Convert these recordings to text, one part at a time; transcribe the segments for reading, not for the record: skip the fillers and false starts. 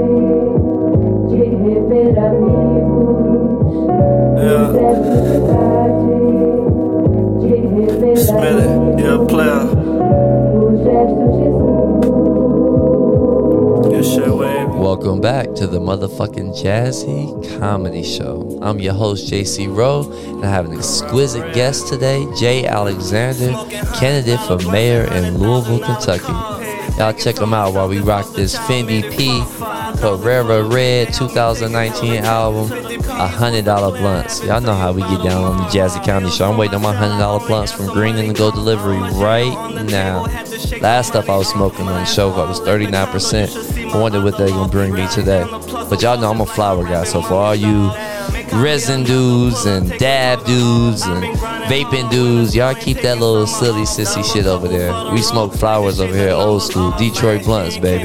Welcome back to the motherfucking Jazzy Comedy Show. I'm your host, JC Rowe, and I have an exquisite guest today, Jay Alexander, candidate for mayor in Louisville, Kentucky. Y'all check him out while we rock this Fendi P Carrera Red 2019 album, $100 blunts. Y'all know how we get down on the Jazzy Comedy Show. I'm waiting on my $100 blunts from Green and Go Delivery right now. Last stuff I was smoking on the show was 39%. I wonder what they're gonna bring me today. But y'all know I'm a flower guy, so for all you resin dudes and dab dudes and vaping dudes, y'all keep that little silly sissy shit over there. We smoke flowers over here, old school Detroit blunts, baby.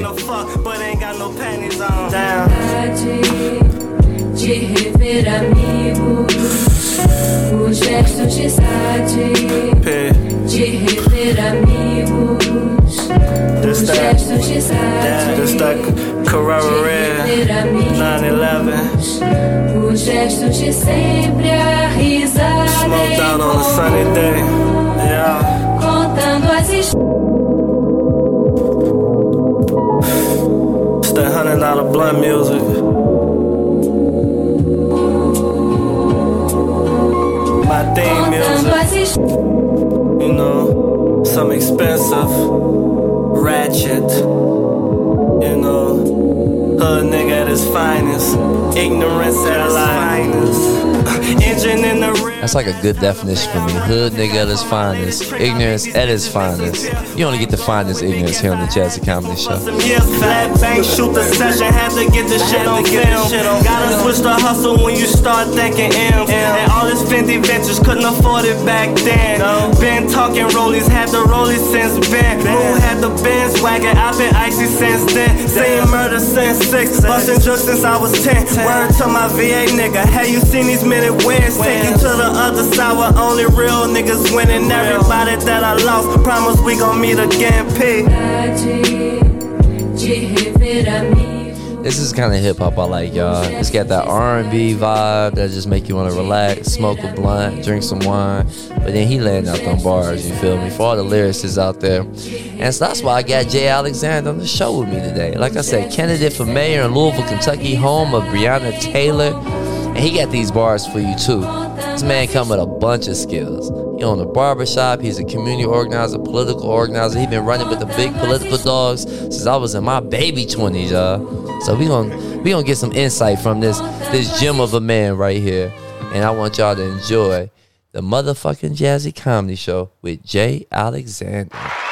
De rever amigos, o gesto de saudade. De rever amigos, o gesto de saudade. Just like Carrera Red 911. O gesto de sempre a risada. Smoked out on a sunny day. Yeah. Contando as histórias. It's that $100 blunt music. My theme music, you know, some expensive, ratchet, you know, hood nigga at his finest, ignorance at his finest, engine in the rear. That's like a good definition for me. Hood nigga at his finest, ignorance at his finest. You only get the finest ignorance here on the Jazzy Comedy Show. Flat bank, shoot the session, had to get the shit on film. Gotta switch the hustle when you start thinking M. And all this Fendi ventures couldn't afford it back then. Been talking rollies, had the rollies since Ben. Who had the Benz wagon, I've been icy since then. Saying murder since 6, busting drugs since I was 10. Word to my VA nigga, have you seen these minute wins? Take you to the other side where only real niggas winning. Everybody that I lost, promise we gon' meet again, P. This is kind of hip hop I like, y'all. It's got that R&B vibe that just make you want to relax, smoke a blunt, drink some wine. But then he laying out them bars, you feel me? For all the lyricists out there. And so that's why I got Jay Alexander on the show with me today. Like I said, candidate for mayor in Louisville, Kentucky, home of Breonna Taylor. And he got these bars for you too. This man come with a bunch of skills. He own a barbershop. He's a community organizer, political organizer. He been running with the big political dogs since I was in my baby 20s, y'all. So we gonna get some insight from this gem of a man right here. And I want y'all to enjoy the motherfucking Jazzy Comedy Show with Jay Alexander.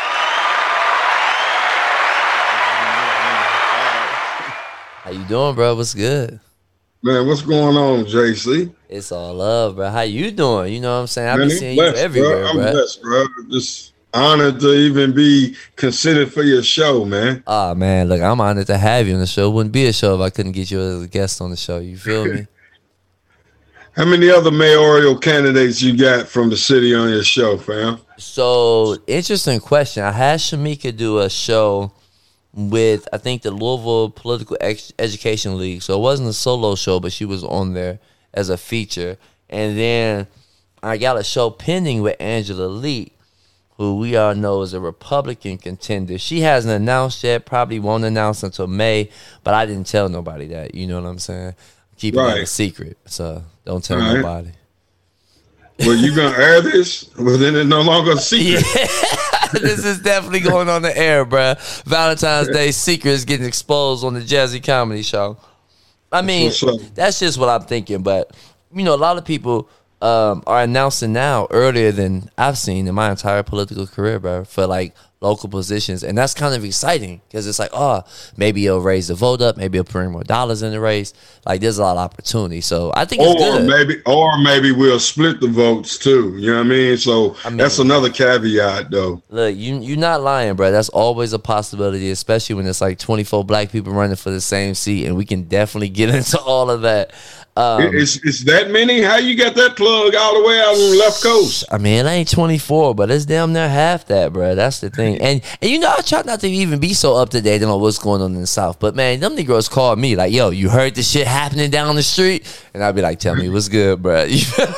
How you doing, bro? What's good? Man, what's going on, JC? It's all love, bro. How you doing? You know what I'm saying? I've been seeing you everywhere, bro. I'm blessed, bro. Just honored to even be considered for your show, man. Oh, man, look, I'm honored to have you on the show. It wouldn't be a show if I couldn't get you as a guest on the show. You feel me? How many other mayoral candidates you got from the city on your show, fam? So, interesting question. I had Shamika do a show with, I think, the Louisville Political Education League. So it wasn't a solo show, but she was on there as a feature. And then I got a show pending with Angela Lee, who we all know is a Republican contender. She hasn't announced yet, probably won't announce until May, but I didn't tell nobody that. You know what I'm saying? Keep it a secret, so don't tell nobody. Well, you going to air this? Well, then it's no longer a secret. Yeah. This is definitely going on the air, bruh. Valentine's Day secrets getting exposed on the Jazzy Comedy Show. I mean, that's just what I'm thinking. But, you know, a lot of people are announcing now earlier than I've seen in my entire political career, bro, for, like, local positions. And that's kind of exciting because it's like, oh, maybe it'll raise the vote up. Maybe it'll bring more dollars in the race. Like, there's a lot of opportunity. So I think it's good. Maybe we'll split the votes, too. You know what I mean? So that's another caveat, though. Look, you're not lying, bro. That's always a possibility, especially when it's like 24 black people running for the same seat. And we can definitely get into all of that. It's that many? How you got that plug all the way out on the left coast? I mean, it ain't 24, but it's damn near half that, bro. That's the thing. And you know, I try not to even be so up to date on what's going on in the South. But man, them Negroes call me like, yo, you heard the shit happening down the street? And I'd be like, tell me what's good, bro.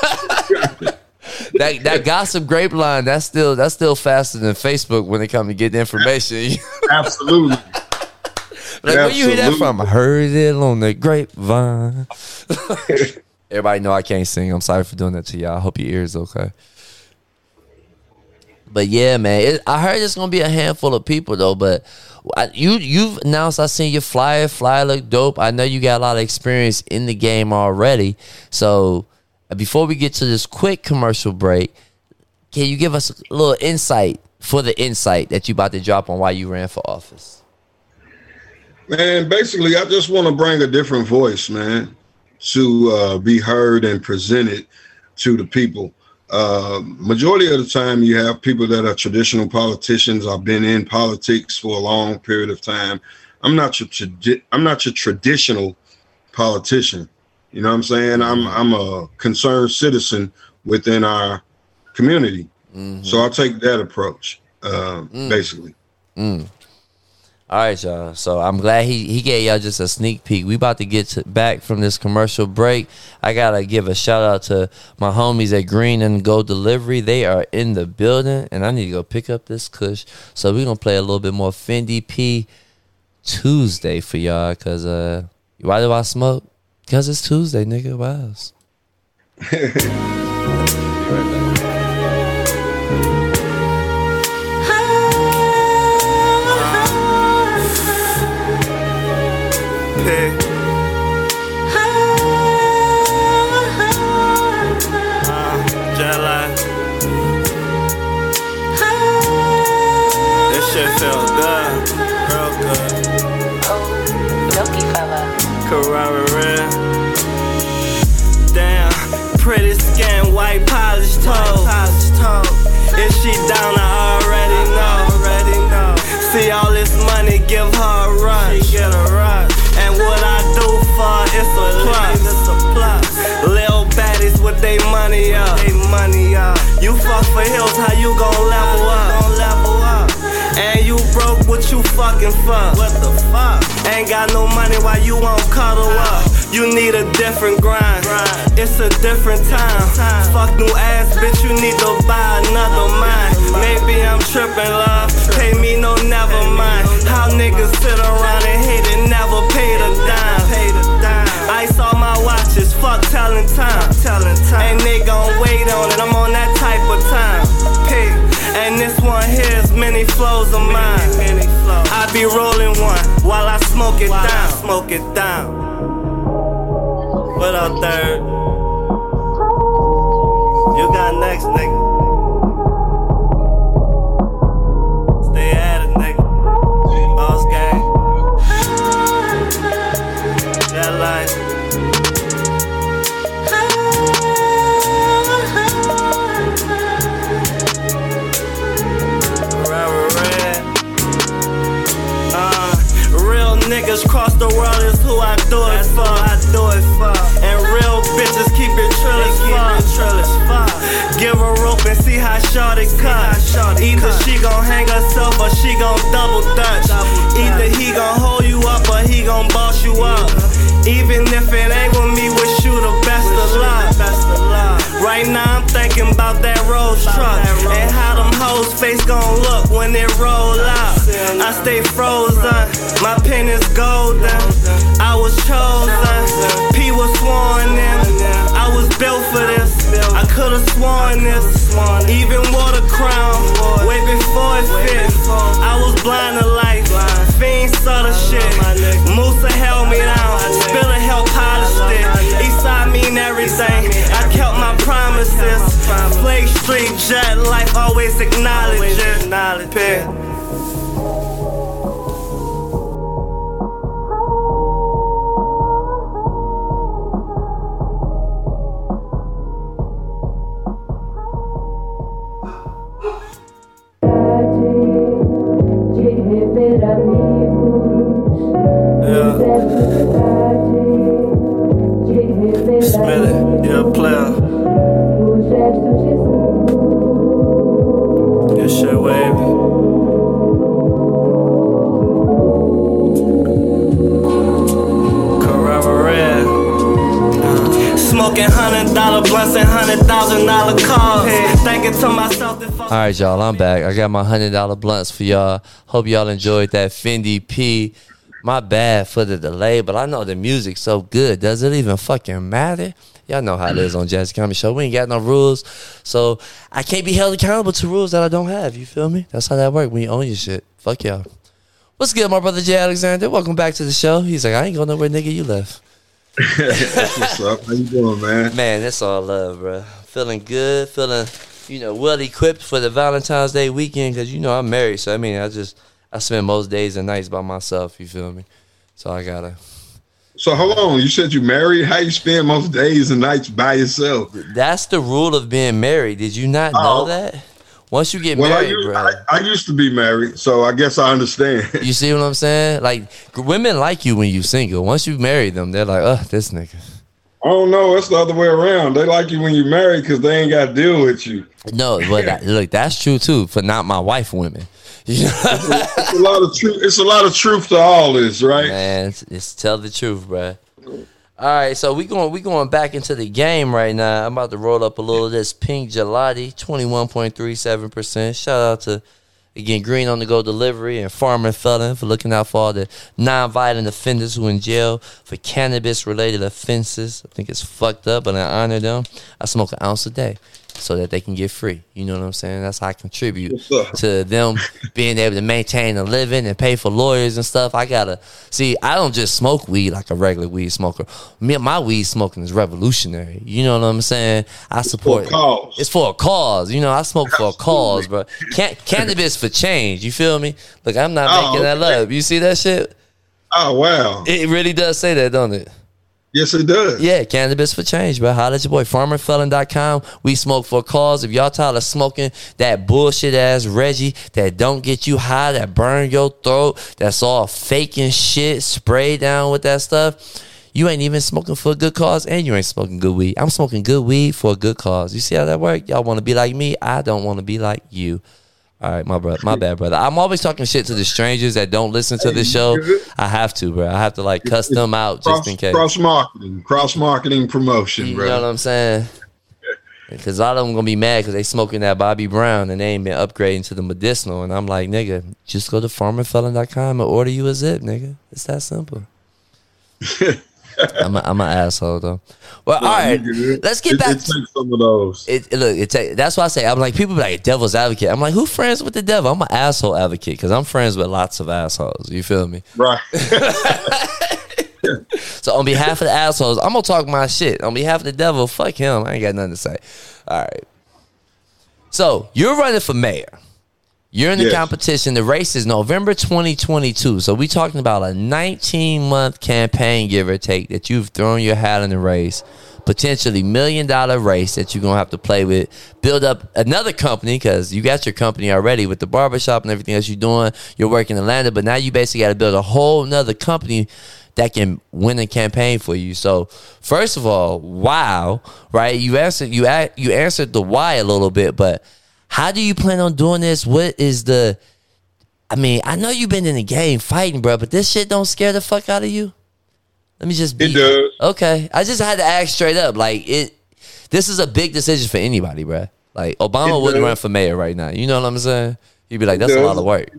that gossip grapevine, that's still faster than Facebook when it comes to getting information. Absolutely. Like, where you hear that from? I heard it on the grapevine. Everybody know I can't sing. I'm sorry for doing that to y'all. I hope your ears okay. But yeah, man, I heard it's gonna be a handful of people though. But you've announced. I seen your flyer. Flyer look dope. I know you got a lot of experience in the game already. So before we get to this quick commercial break, can you give us a little insight for the insight that you about to drop on why you ran for office? Man, basically, I just want to bring a different voice, man, to be heard and presented to the people. Majority of the time, you have people that are traditional politicians. I've been in politics for a long period of time. I'm not your traditional politician. You know what I'm saying? I'm a concerned citizen within our community. Mm-hmm. So I take that approach, basically. All right, y'all. So I'm glad he gave y'all just a sneak peek. We about to get back from this commercial break. I got to give a shout out to my homies at Green and Gold Delivery. They are in the building, and I need to go pick up this kush. So we're going to play a little bit more Fendi P Tuesday for y'all. Because why do I smoke? Because it's Tuesday, nigga. Why else? This shit felt good, real good. Oh, Loki fella. Carrara red. Damn, pretty skin, white polished toes. If she down, I already know. See all this money, give her a rush. And what I do for it's a plus. Lil baddies with they money up. You fuck for hills, how you gon' level up? And you broke, what you fucking fuck? What the fuck? Ain't got no money, why you won't cuddle up? You need a different grind. It's a different time. Fuck new ass, bitch, you need to buy another mind. Maybe I'm tripping, love. Pay me no, never mind. How niggas sit around and hate it, never paid a dime. Ice all my watches, fuck telling time. And they gon' wait on it, I'm on that type of time. And this one here's many flows of mine. I be rolling one while I smoke it down. What up, third? You got next, nigga. Stay at it, nigga. Boss gang. That life. Niggas cross the world is who I do it for. And real bitches keep it trill as fuck. Give her rope and see how short it cut. Either she gon' hang herself or she gon' double dutch. Either he gon' hold you up or he gon' boss you up. Even if it ain't with me, wish you the best of luck. Right now I'm thinking about that Rolls truck and how them hoes face gon' look when it roll out. I stay frozen, my pen is golden. I was chosen, P was sworn in. I was built for this, I could've sworn this. Even wore the crown, way before it fit. I was blind to life, fiends saw the shit. Musa held me down, Spiller helped polish it. Eastside mean everything, I kept my promises. Flake Street, jet life, always acknowledge it. Smell it, you're a player. This shit wavy. $100 cars. Thinking to myself if All right, y'all, I'm back. I got my $100 blunts for y'all. Hope y'all enjoyed that Fendi P. My bad for the delay, but I know the music's so good. Does it even fucking matter? Y'all know how it is on Jazzy Comedy Show. We ain't got no rules, so I can't be held accountable to rules that I don't have. You feel me? That's how that works when you own your shit. Fuck y'all. What's good, my brother Jay Alexander? Welcome back to the show. He's like, I ain't going nowhere, nigga. You left. That's what's up. How you doing, man? Man, that's all love, bro. Feeling good, feeling, well equipped for the Valentine's Day weekend because, I'm married. So, I spend most days and nights by myself, you feel me? So I gotta. So hold on, you said you married? How you spend most days and nights by yourself? That's the rule of being married. Did you not know that? Once you get married, bro. I used to be married, so I guess I understand. You see what I'm saying? Like, women like you when you single. Once you marry them, they're like, this nigga. I don't know. It's the other way around. They like you when you're married because they ain't got to deal with you. No, but look, that's true too for not my wife women. It's a lot of truth. It's a lot of truth to all this, right? Man, it's tell the truth, bro. All right, so we going back into the game right now. I'm about to roll up a little of this Pink Gelati, 21.37%. Shout out to, again, Green on the Go Delivery and Farmer Felon for looking out for all the non-violent offenders who in jail for cannabis-related offenses. I think it's fucked up, but I honor them. I smoke an ounce a day so that they can get free. You know what I'm saying? That's how I contribute to them being able to maintain a living and pay for lawyers and stuff. I don't just smoke weed like a regular weed smoker. My weed smoking is revolutionary. You know what I'm saying? I support it. It's for a cause. I smoke for a cause, bro. Cannabis for change. You feel me? Look, I'm not making that up. You see that shit? Oh, wow. It really does say that, don't it? Yes, it does. Yeah, cannabis for change, bro. Holla at your boy, farmerfelon.com. We smoke for a cause. If y'all tired of smoking that bullshit ass Reggie that don't get you high, that burn your throat, that's all fake and shit, spray down with that stuff, you ain't even smoking for a good cause and you ain't smoking good weed. I'm smoking good weed for a good cause. You see how that work? Y'all want to be like me? I don't want to be like you. All right, my bad, brother. I'm always talking shit to the strangers that don't listen to the show. I have to, bro. I have to cuss them out just in case. Cross marketing promotion, bro. You know what I'm saying? Because a lot of them gonna be mad because they smoking that Bobby Brown and they ain't been upgrading to the medicinal. And I'm like, nigga, just go to farmerfelon.com and order you a zip, nigga. It's that simple. I'm an asshole though. Well, all right, let's get back. It takes some of those. That's why I say I'm like people be like devil's advocate. I'm like, who friends with the devil? I'm an asshole advocate because I'm friends with lots of assholes. You feel me? Right. So on behalf of the assholes, I'm gonna talk my shit. On behalf of the devil, fuck him. I ain't got nothing to say. All right. So you're running for mayor. You're in the competition. The race is November 2022. So we talking about a 19-month campaign, give or take, that you've thrown your hat in the race. Potentially $1 million race that you're going to have to play with. Build up another company because you got your company already with the barbershop and everything else you're doing. You're working in Atlanta, but now you basically got to build a whole nother company that can win a campaign for you. So first of all, wow, right? You answered the why a little bit, but how do you plan on doing this? What is I know you've been in the game fighting, bro, but this shit don't scare the fuck out of you? Let me just be. It does. Okay. I just had to ask straight up. This is a big decision for anybody, bro. Like, Obama wouldn't run for mayor right now. You know what I'm saying? You'd be like, that's a lot of work.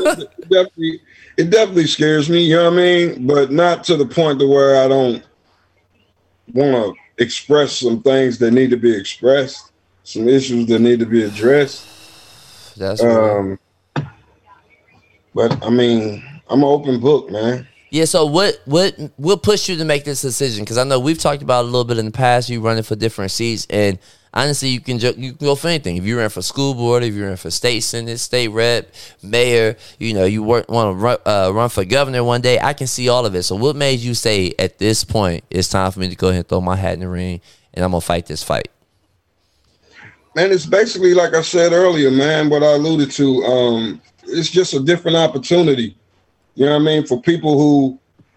It definitely scares me, you know what I mean? But not to the point to where I don't want to express some things that need to be expressed. Some issues that need to be addressed. That's right. But I'm an open book, man. Yeah. So what will push you to make this decision? Because I know we've talked about it a little bit in the past. You running for different seats, and honestly, you can go for anything. If you ran for school board, if you ran for state senate, state rep, mayor, you want to run for governor one day. I can see all of it. So what made you say at this point it's time for me to go ahead and throw my hat in the ring and I'm gonna fight this fight? Man, it's basically like I said earlier, man, what I alluded to. It's just a different opportunity. You know what I mean? For people who,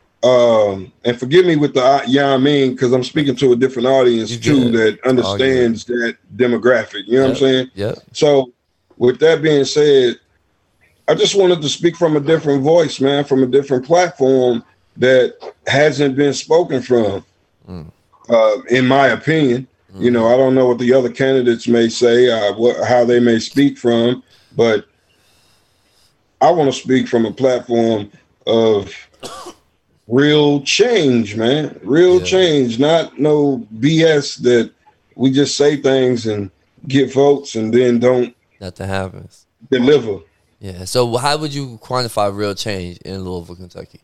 and forgive me with the, because I'm speaking to a different audience too that understands that demographic. You know what I'm saying? Yeah. So with that being said, I just wanted to speak from a different voice, man, from a different platform that hasn't been spoken from, in my opinion. You know, I don't know what the other candidates may say, how they may speak from, but I want to speak from a platform of real change, man. Real change, not no BS that we just say things and get votes and then don't Nothing happens. Deliver. Yeah. So how would you quantify real change in Louisville, Kentucky?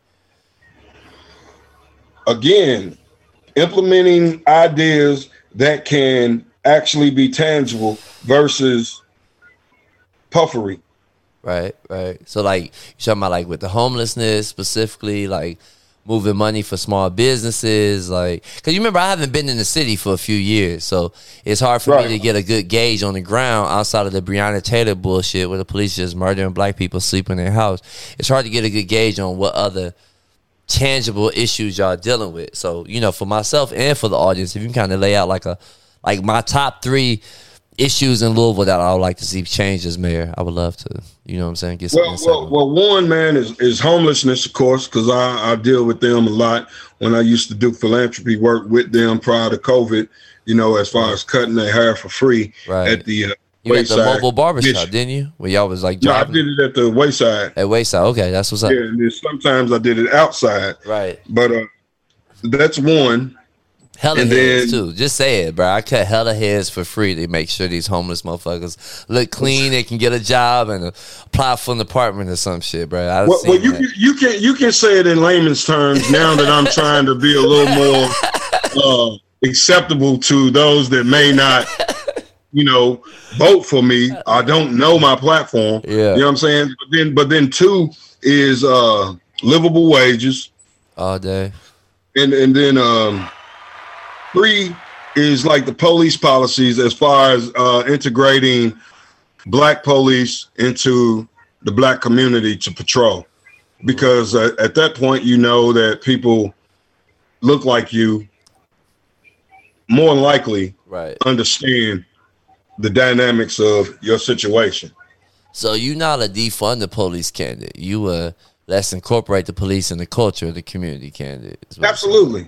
Again, implementing ideas that can actually be tangible versus puffery. Right. So like you're talking about like with the homelessness specifically, like moving money for small businesses, like because you remember I haven't been in the city for a few years, so it's hard for me to get a good gauge on the ground outside of the Breonna Taylor bullshit where the police just murdering black people sleeping in their house. It's hard to get a good gauge on what other tangible issues y'all dealing with. So, you know, for myself and for the audience, if you can kind of lay out like my top 3 issues in Louisville that I would like to see change as mayor, I would love to, you know what I'm saying, get some insight. Well, one, man, is homelessness, of course, because I deal with them a lot when I used to do philanthropy work with them prior to COVID, you know, as far as cutting their hair for free at the you Wayside. at the mobile barbershop, didn't you? Where y'all was like driving? No, I did it at the Wayside. At Wayside, okay, that's what's up. Yeah, and then sometimes I did it outside. Right. But that's one. Hella heads too. Just say it, bro. I cut hella heads for free to make sure these homeless motherfuckers look clean. They can get a job and apply for an apartment or some shit, bro. Well, you can say it in layman's terms now that I'm trying to be a little more acceptable to those that may not, you know, vote for me. I don't know my platform. Yeah, you know what I'm saying. But then 2 is livable wages all day, and then 3 is like the police policies as far as integrating black police into the black community to patrol. Because at that point, you know that people look like you more than likely understand the dynamics of your situation. So you're not a defund the police candidate. You let's incorporate the police in the culture of the community candidate. Absolutely.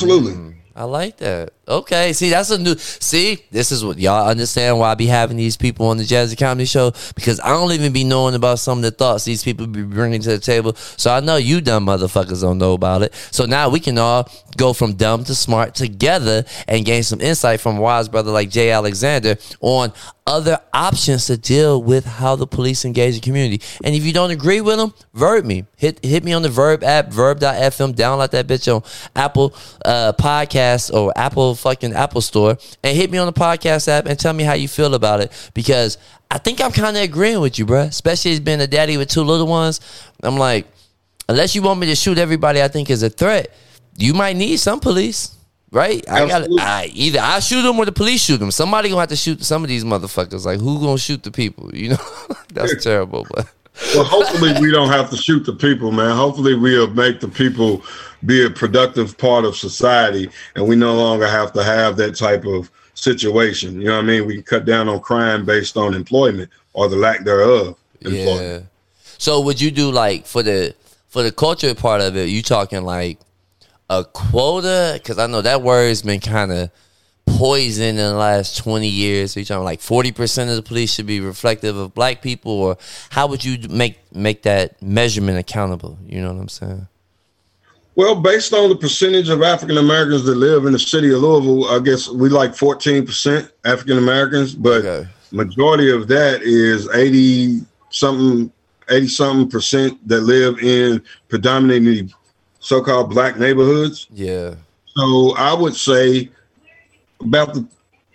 I like that. Okay, see, that's a new. See, this is what y'all understand why I be having these people on the Jazzy Comedy Show, because I don't even be knowing about some of the thoughts these people be bringing to the table. So I know you dumb motherfuckers don't know about it. So now we can all go from dumb to smart together and gain some insight from a wise brother like Jay Alexander on other options to deal with how the police engage the community. And if you don't agree with them, verb me. Hit me on the Verb app, verb.fm. Download that bitch on Apple Podcasts or Apple Store, and hit me on the podcast app and tell me how you feel about it, because I think I'm kind of agreeing with you, bro. Especially as being a daddy with 2 little ones. I'm like, unless you want me to shoot everybody I think is a threat, you might need some police, right? Either I shoot them or the police shoot them. Somebody gonna have to shoot some of these motherfuckers. Like, who gonna shoot the people? You know, that's terrible, but. Well, hopefully we don't have to shoot the people, man. Hopefully we'll make the people be a productive part of society, and we no longer have to have that type of situation. You know what I mean? We can cut down on crime based on employment or the lack thereof. Yeah. So would you do like for the culture part of it, you talking like a quota? Because I know that word's been kind of poison in the last 20 years. So you're talking like 40% of the police should be reflective of black people, or how would you make that measurement accountable? You know what I'm saying? Well, based on the percentage of African Americans that live in the city of Louisville, I guess we like 14% African Americans, but majority of that is 80 something percent that live in predominantly so-called black neighborhoods. Yeah. So I would say about the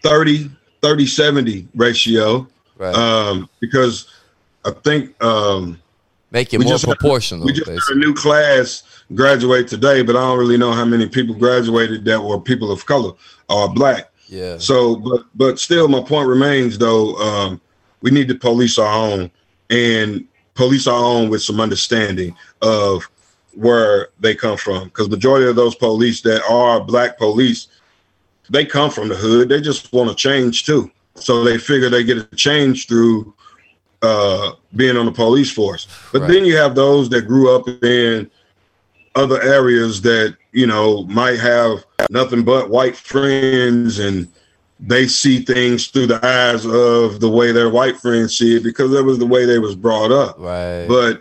30-70 ratio, because I think make it more proportional. We just had a new class graduate today, but I don't really know how many people graduated that were people of color or black. Yeah. So, but still, my point remains though. We need to police our own, and police our own with some understanding of where they come from, because majority of those police that are black police, they come from the hood. They just want to change too. So they figure they get a change through being on the police force. But then you have those that grew up in other areas that, you know, might have nothing but white friends and they see things through the eyes of the way their white friends see it because that was the way they was brought up. Right. But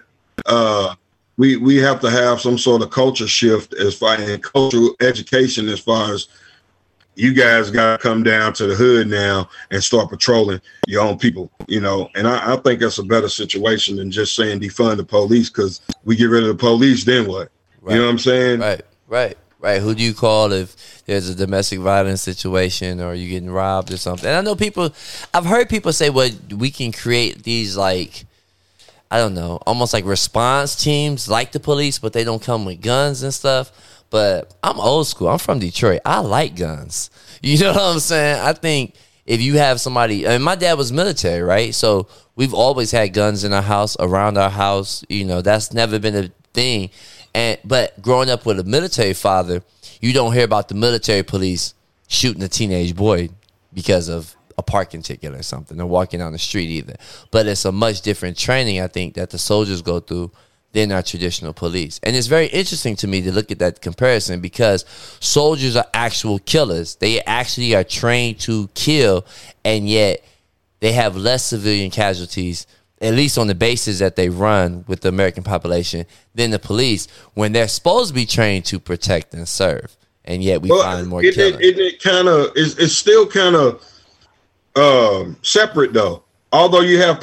we have to have some sort of culture shift as far as cultural education, as far as you guys got to come down to the hood now and start patrolling your own people, you know. And I think that's a better situation than just saying defund the police, because we get rid of the police, then what? Right. You know what I'm saying? Right. Who do you call if there's a domestic violence situation or you getting robbed or something? And I know I've heard people say, well, we can create these, like, I don't know, almost like response teams like the police, but they don't come with guns and stuff. But I'm old school. I'm from Detroit. I like guns. You know what I'm saying? I think if you have somebody, and my dad was military, right? So we've always had guns in our house, around our house. You know, that's never been a thing. But growing up with a military father, you don't hear about the military police shooting a teenage boy because of a parking ticket or something, or walking down the street either. But it's a much different training, I think, that the soldiers go through than our traditional police. And it's very interesting to me to look at that comparison, because soldiers are actual killers. They actually are trained to kill, and yet they have less civilian casualties, at least on the bases that they run with the American population, than the police, when they're supposed to be trained to protect and serve. And yet we find more killing. It's still kind of separate, though. Although you have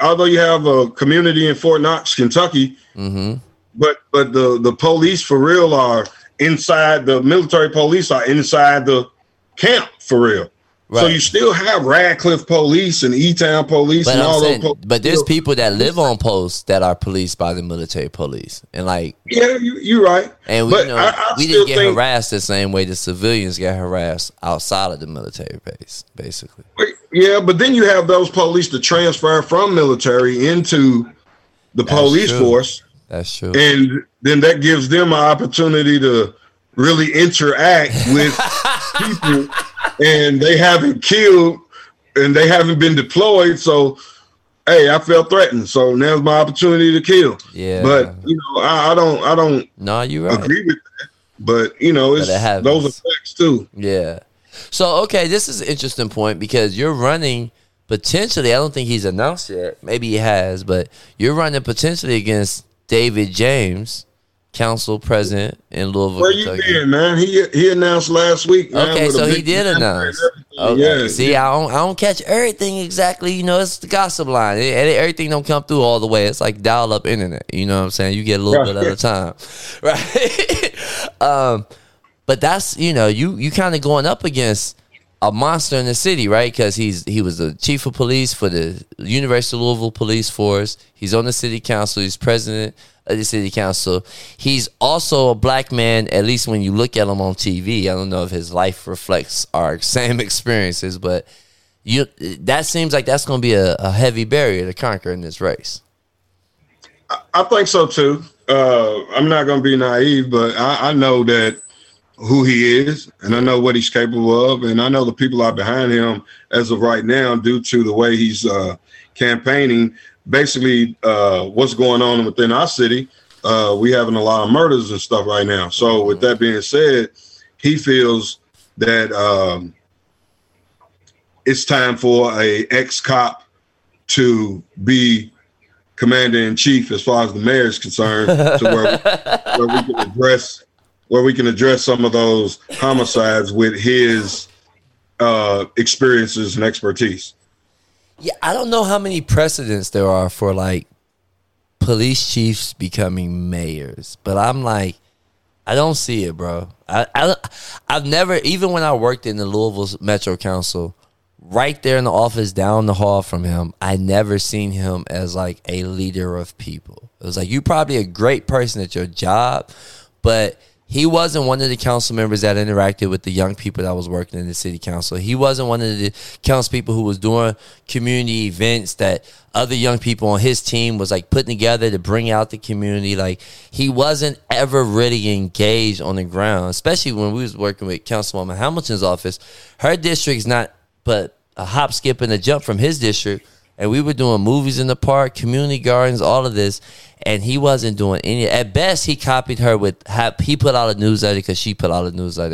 a community in Fort Knox, Kentucky, but the police for real are inside. The military police are inside the camp for real. Right. So you still have Radcliffe police and E-Town police, but and all those. But there's people that live on posts that are policed by the military police, and like, yeah, you're right. And we didn't get harassed the same way the civilians get harassed outside of the military base, basically. Yeah, but then you have those police to transfer from military into the police force. That's true. And then that gives them an opportunity to really interact with people, and they haven't killed and they haven't been deployed. So, hey, I felt threatened. So now's my opportunity to kill. Yeah. But, you know, I don't no, you're right. agree with that. But, you know, it's those effects too. Yeah. So, okay, this is an interesting point, because you're running potentially, I don't think he's announced yet, maybe he has, but you're running potentially against David James, council president in Louisville, Where Kentucky. You been, man? He announced last week. Man, okay, so he did announce. Okay. Yeah, see, yeah. I don't catch everything exactly. You know, it's the gossip line. Everything don't come through all the way. It's like dial-up internet. You know what I'm saying? You get a little bit at a time, right? But that's, you know, you kind of going up against a monster in the city, right? Because he was the chief of police for the University of Louisville Police Force. He's on the city council. He's president of the city council. He's also a black man, at least when you look at him on TV. I don't know if his life reflects our same experiences, but that seems like that's going to be a heavy barrier to conquer in this race. I think so, too. I'm not going to be naive, but I know that who he is, and I know what he's capable of, and I know the people are behind him as of right now due to the way he's campaigning. Basically, what's going on within our city, we having a lot of murders and stuff right now. So with that being said, he feels that it's time for a ex-cop to be commander-in-chief as far as the mayor is concerned, to where we can address some of those homicides with his experiences and expertise. Yeah, I don't know how many precedents there are for like police chiefs becoming mayors, but I'm like, I don't see it, bro. I've never, even when I worked in the Louisville Metro Council, right there in the office down the hall from him, I never seen him as like a leader of people. It was like, you're probably a great person at your job, but he wasn't one of the council members that interacted with the young people that was working in the city council. He wasn't one of the council people who was doing community events that other young people on his team was like putting together to bring out the community. Like, he wasn't ever really engaged on the ground, especially when we was working with Councilwoman Hamilton's office. Her district's not but a hop, skip, and a jump from his district. And we were doing movies in the park, community gardens, all of this. And he wasn't doing any. At best, he copied her with, he put out a newsletter because she put out a newsletter.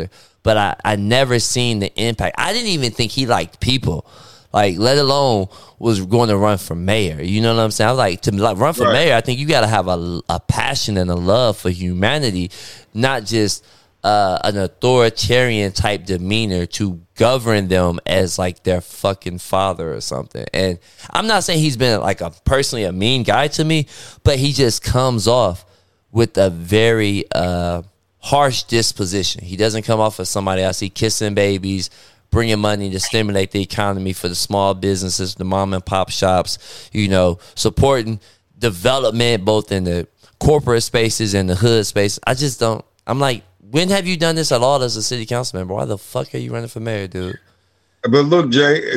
but I never seen the impact. I didn't even think he liked people, like, let alone was going to run for mayor. You know what I'm saying? I was like, to run for mayor, I think you got to have a passion and a love for humanity, not just an authoritarian type demeanor to govern them as like their fucking father or something. And I'm not saying he's been like personally a mean guy to me, but he just comes off with a very harsh disposition. He doesn't come off as somebody I see kissing babies, bringing money to stimulate the economy for the small businesses, the mom and pop shops, you know, supporting development both in the corporate spaces and the hood space. I just don't. I'm like, when have you done this at all as a city council member? Why the fuck are you running for mayor, dude? But look,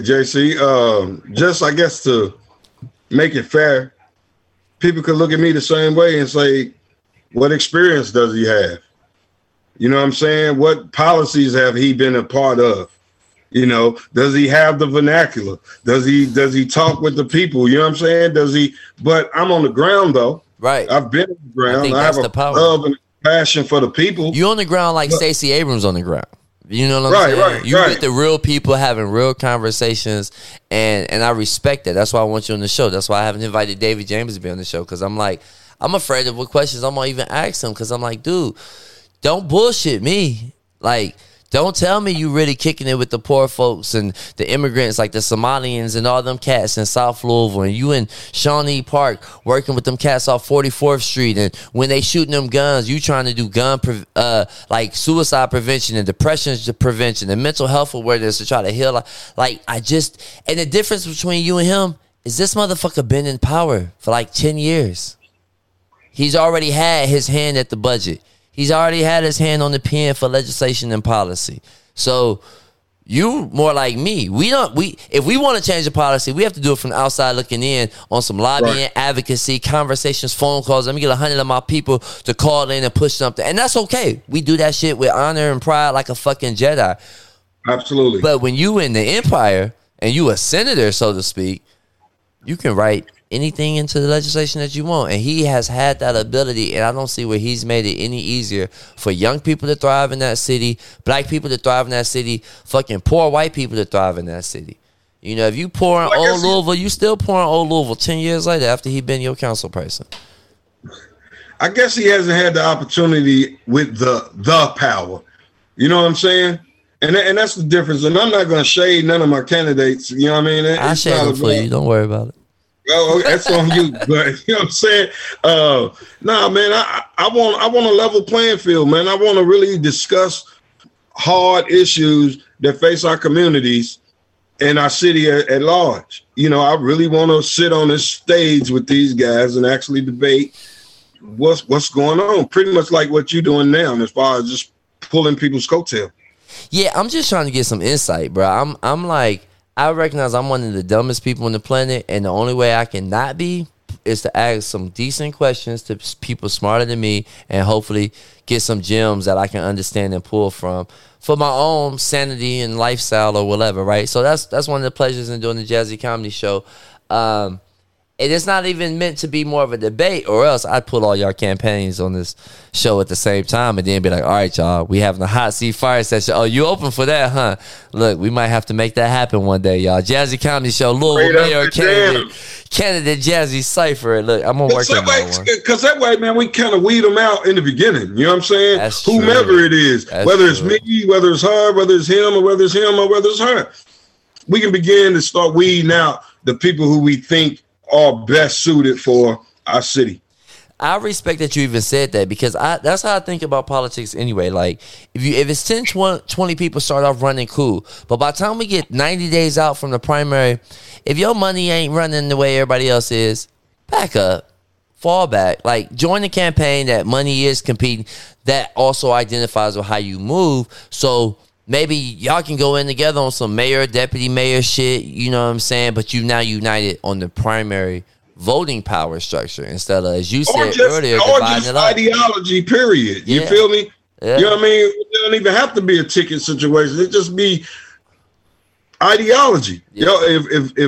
JC, just I guess to make it fair, people could look at me the same way and say, what experience does he have? You know what I'm saying? What policies have he been a part of? You know, does he have the vernacular? Does he talk with the people? You know what I'm saying? Does he? But I'm on the ground though. Right. I've been on the ground. I have a love and passion for the people. You on the ground like Stacey Abrams on the ground. You know what I'm saying? Right. You with the real people having real conversations, and I respect that. That's why I want you on the show. That's why I haven't invited David James to be on the show, because I'm like, I'm afraid of what questions I'm gonna even ask him, because I'm like, dude, don't bullshit me. Like, don't tell me you really kicking it with the poor folks and the immigrants, like the Somalians and all them cats in South Louisville, and you in Shawnee Park working with them cats off 44th Street, and when they shooting them guns, you trying to do like suicide prevention and depression prevention and mental health awareness to try to heal. And the difference between you and him is this motherfucker been in power for like 10 years. He's already had his hand at the budget. He's already had his hand on the pen for legislation and policy. So you more like me. If we want to change the policy, we have to do it from the outside looking in on some lobbying, advocacy, conversations, phone calls. Let me get 100 of my people to call in and push something. And that's okay. We do that shit with honor and pride like a fucking Jedi. Absolutely. But when you in the empire and you a senator, so to speak, you can write anything into the legislation that you want. And he has had that ability, and I don't see where he's made it any easier for young people to thrive in that city, black people to thrive in that city, fucking poor white people to thrive in that city. You know, if you pour in old Louisville, you still pouring old Louisville 10 years later after he been your council person. I guess he hasn't had the opportunity with the power. You know what I'm saying? And that's the difference. And I'm not going to shade none of my candidates. You know what I mean? I shade them for you. Don't worry about it. Oh, that's on you, but you know what I'm saying? Nah, man, I want a level playing field, man. I want to really discuss hard issues that face our communities and our city at large. You know, I really want to sit on this stage with these guys and actually debate what's going on. Pretty much like what you're doing now, as far as just pulling people's coattail. Yeah, I'm just trying to get some insight, bro. I'm like, I recognize I'm one of the dumbest people on the planet, and the only way I can not be is to ask some decent questions to people smarter than me, and hopefully get some gems that I can understand and pull from for my own sanity and lifestyle or whatever, right? So that's one of the pleasures in doing the Jazzy Comedy Show. And it's not even meant to be more of a debate, or else I'd put all y'all campaigns on this show at the same time and then be like, all right, y'all, we having a hot seat fire session. Oh, you open for that, huh? Look, we might have to make that happen one day, y'all. Jazzy Comedy Show, Louisville Mayor candidate Jazzy Cypher. Look, I'm going to work on that one. Because that way, man, we kind of weed them out in the beginning. You know what I'm saying? That's whomever true. it is, That's whether true. it's me, whether it's her, whether it's him, or whether it's him, or whether it's her. We can begin to start weeding out the people who we think are best suited for our city. I respect that you even said that, because that's how I think about politics anyway. Like, if it's 10, 20 people start off running, cool. But by the time we get 90 days out from the primary, if your money ain't running the way everybody else is, back up. Fall back. Like, join the campaign that money is competing, that also identifies with how you move. So maybe y'all can go in together on some mayor, deputy mayor shit, you know what I'm saying? But you now united on the primary voting power structure instead of, as you said earlier, dividing it up. Ideology, period. You feel me? Yeah. You know what I mean? It don't even have to be a ticket situation. It just be ideology. Yeah. Yo,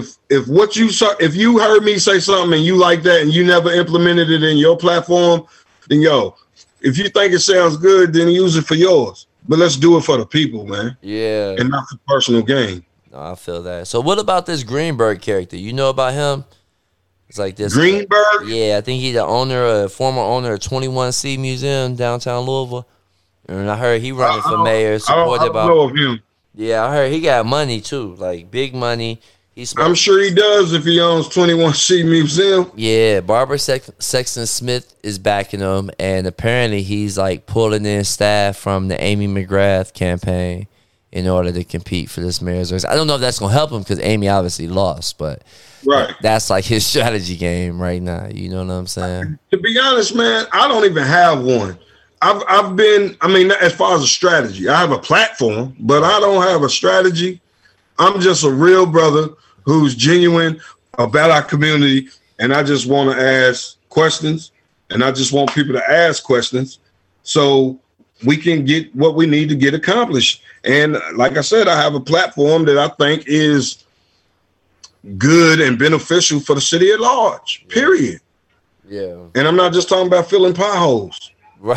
if you heard me say something and you like that and you never implemented it in your platform, then if you think it sounds good, then use it for yours. but let's do it for the people, man. Yeah. And not for personal gain. No, I feel that. So what about this Greenberg character? You know about him? It's like this. Greenberg? Yeah, I think he's the former owner of 21C Museum downtown Louisville. And I heard he running for mayor. I don't know of him. Yeah, I heard he got money too, like big money. I'm sure he does if he owns 21C Museum. Yeah, Barbara Sexton Smith is backing him, and apparently he's like pulling in staff from the Amy McGrath campaign in order to compete for this mayor's race. I don't know if that's gonna help him because Amy obviously lost, but right, that's like his strategy game right now. You know what I'm saying? To be honest, man, I don't even have one. I've been, I mean, as far as a strategy, I have a platform, but I don't have a strategy. I'm just a real brother who's genuine about our community, and I just want to ask questions, and I just want people to ask questions so we can get what we need to get accomplished. And like I said, I have a platform that I think is good and beneficial for the city at large, period. Yeah. And I'm not just talking about filling potholes. Right.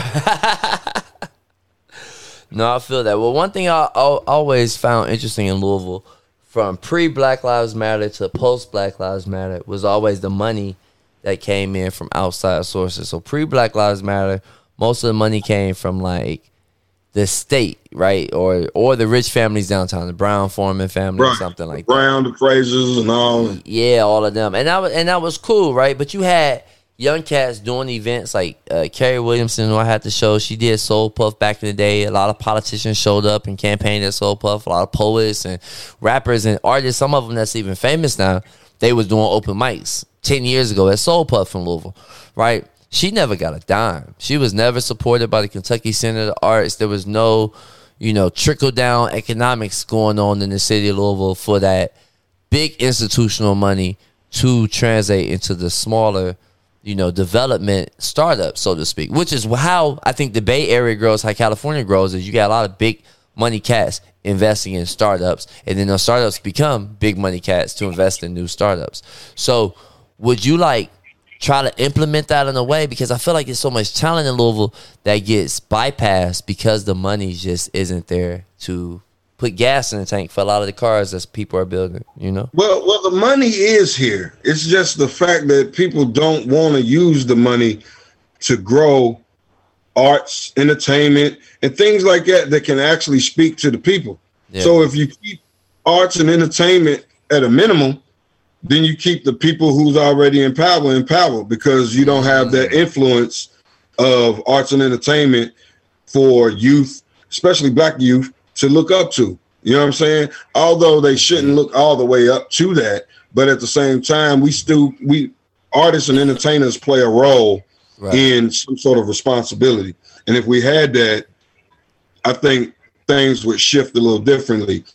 No, I feel that. Well, one thing I always found interesting in Louisville, from pre-Black Lives Matter to post-Black Lives Matter, was always the money that came in from outside sources. So pre-Black Lives Matter, most of the money came from like the state, right, or the rich families downtown, the Brown Foreman family, right, or something like Brown, that. The Frasers, and all. Yeah, all of them, and that was cool, right? But you had young cats doing events like Carrie Williamson, who I had to show. She did Soul Puff back in the day. A lot of politicians showed up and campaigned at Soul Puff. A lot of poets and rappers and artists, some of them that's even famous now, they was doing open mics 10 years ago at Soul Puff in Louisville, right? She never got a dime. She was never supported by the Kentucky Center of the Arts. There was no, trickle-down economics going on in the city of Louisville for that big institutional money to translate into the smaller development startup, so to speak, which is how I think the Bay Area grows, how California grows, is you got a lot of big money cats investing in startups, and then those startups become big money cats to invest in new startups. So would you try to implement that in a way? Because I feel like there's so much talent in Louisville that gets bypassed because the money just isn't there to put gas in the tank for a lot of the cars that people are building, Well, the money is here. It's just the fact that people don't want to use the money to grow arts, entertainment, and things like that can actually speak to the people. Yeah. So if you keep arts and entertainment at a minimum, then you keep the people who's already in power because you don't have that influence of arts and entertainment for youth, especially black youth, to look up to. You know what I'm saying? Although they shouldn't look all the way up to that, but at the same time, we artists and entertainers play a role in some sort of responsibility. And if we had that, I think things would shift a little differently.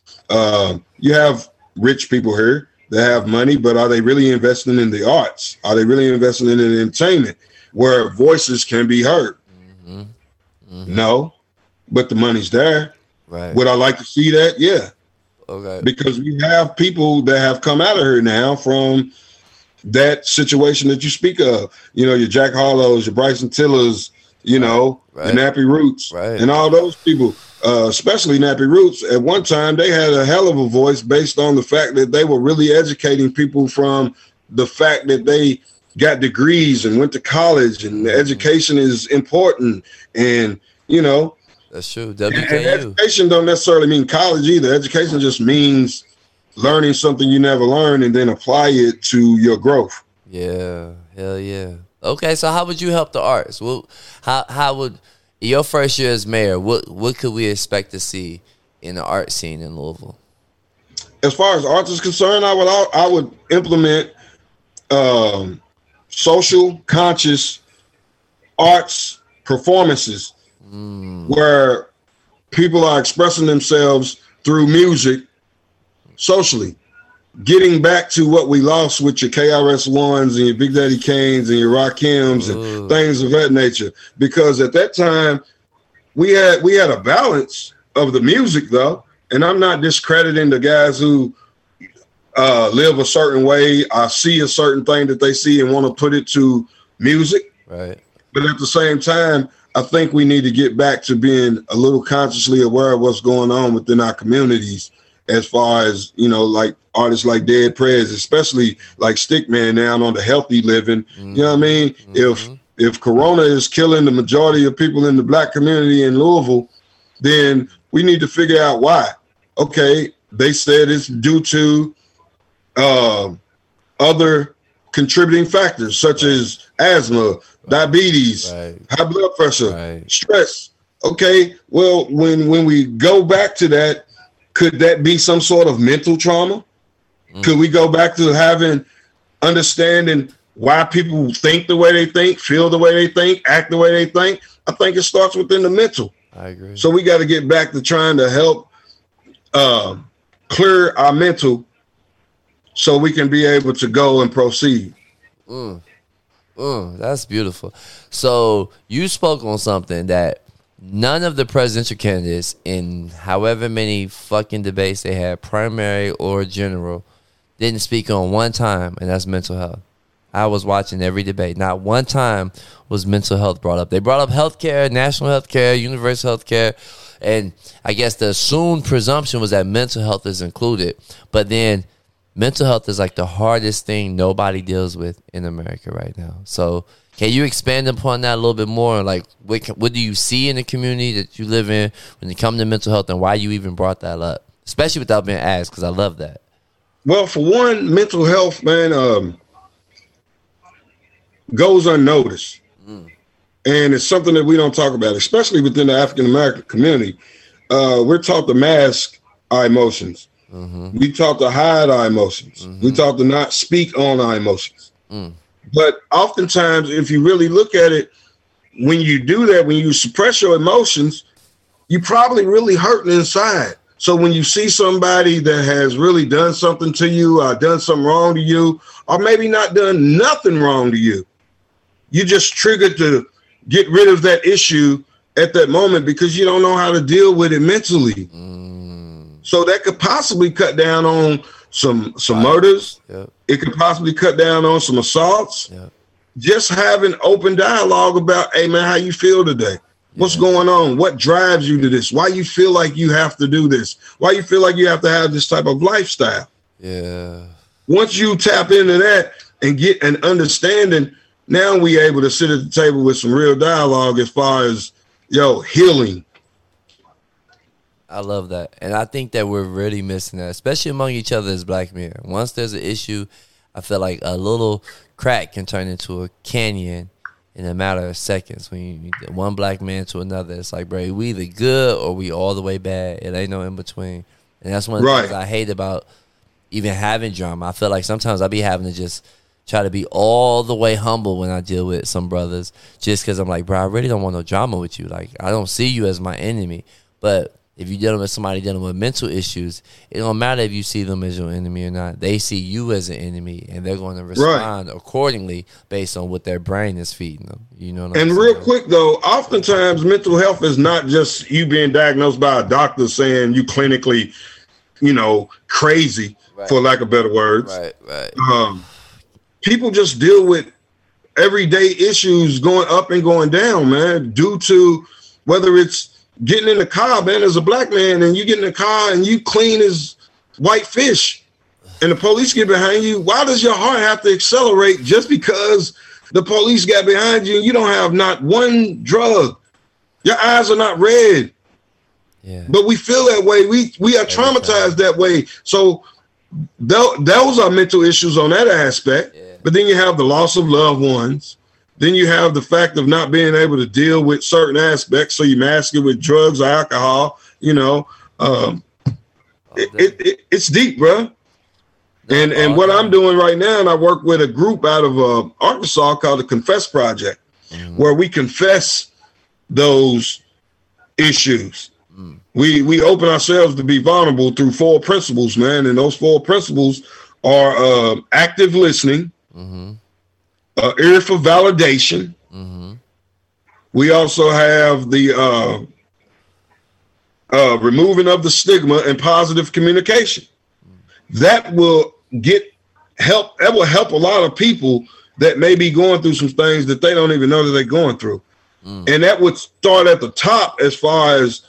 You have rich people here that have money, but are they really investing in the arts? Are they really investing in entertainment where voices can be heard? Mm-hmm. Mm-hmm. No, but the money's there. Right. Would I like to see that? Yeah. Okay. Because we have people that have come out of here now from that situation that you speak of. Your Jack Harlows, your Bryson Tillers, the Nappy Roots, and all those people, especially Nappy Roots. At one time, they had a hell of a voice based on the fact that they were really educating people from the fact that they got degrees and went to college, and the education is important. And, that's true. WKU. And education don't necessarily mean college either. Education just means learning something you never learned and then apply it to your growth. Yeah, hell yeah. Okay, so how would you help the arts? Well, how would your first year as mayor? What could we expect to see in the art scene in Louisville? As far as arts is concerned, I would implement social conscious arts performances. Where people are expressing themselves through music socially, getting back to what we lost with your KRS-Ones and your Big Daddy Kanes and your Rakims and things of that nature. Because at that time, we had a balance of the music, though. And I'm not discrediting the guys who live a certain way, see a certain thing that they see and want to put it to music. Right. But at the same time, I think we need to get back to being a little consciously aware of what's going on within our communities, as far as, you know, like artists like Dead Prez, especially like Stickman now on the healthy living. You know what I mean? If Corona is killing the majority of people in the black community in Louisville, then we need to figure out why. Okay, they said it's due to other contributing factors such as asthma, diabetes, high blood pressure, stress. Okay, well, when we go back to that, could that be some sort of mental trauma? Could we go back to having understanding why people think the way they think, feel the way they think, act the way they think? I think it starts within the mental. I agree. So we got to get back to trying to help clear our mental so we can be able to go and proceed. That's beautiful. So you spoke on something that none of the presidential candidates in however many fucking debates they had, primary or general, didn't speak on one time, and that's mental health. I was watching every debate. Not one time was mental health brought up. They brought up healthcare, national healthcare, universal healthcare, and I guess the assumed presumption was that mental health is included. But then mental health is like the hardest thing nobody deals with in America right now. So can you expand upon that a little bit more? Like, what do you see in the community that you live in when it comes to mental health, and why you even brought that up, especially without being asked, because I love that. Well, for one, mental health, man, goes unnoticed. And it's something that we don't talk about, especially within the African-American community. We're taught to mask our emotions. We taught to hide our emotions. We taught to not speak on our emotions. But oftentimes, if you really look at it, when you do that, when you suppress your emotions, you probably really hurting inside. So when you see somebody that has really done something to you, or done something wrong to you, or maybe not done nothing wrong to you, you just triggered to get rid of that issue at that moment because you don't know how to deal with it mentally. So that could possibly cut down on some murders. It could possibly cut down on some assaults. Just having open dialogue about, hey man, how you feel today? What's going on? What drives you to this? Why you feel like you have to do this? Why you feel like you have to have this type of lifestyle? Once you tap into that and get an understanding, now we able to sit at the table with some real dialogue as far as, healing. I love that. And I think that we're really missing that, especially among each other as black men. Once there's an issue, I feel like a little crack can turn into a canyon in a matter of seconds. When you get one black man to another, it's like, bro, we either good or we all the way bad. It ain't no in between. And that's one of the things I hate about even having drama. I feel like sometimes I be having to just try to be all the way humble when I deal with some brothers, just because I'm like, bro, I really don't want no drama with you. Like, I don't see you as my enemy. But if you're dealing with somebody dealing with mental issues, it don't matter if you see them as your enemy or not. They see you as an enemy, and they're going to respond accordingly based on what their brain is feeding them. You know what I'm saying? And real quick, though, oftentimes mental health is not just you being diagnosed by a doctor saying you clinically, crazy, for lack of better words. People just deal with everyday issues going up and going down, man, due to whether it's getting in the car, man, as a black man, and you get in the car and you clean as white fish and the police get behind you. Why does your heart have to accelerate just because the police got behind you and you don't have not one drug? Your eyes are not red. But we feel that way. We are traumatized that way. So those are mental issues on that aspect. But then you have the loss of loved ones. Then you have the fact of not being able to deal with certain aspects, so you mask it with drugs or alcohol. It's deep, bro. And what I'm doing right now, and I work with a group out of Arkansas called the Confess Project, where we confess those issues. We open ourselves to be vulnerable through 4 principles, man. And those 4 principles are active listening, ear for validation. We also have the removing of the stigma and positive communication. That will help. That will help a lot of people that may be going through some things that they don't even know that they're going through. And that would start at the top as far as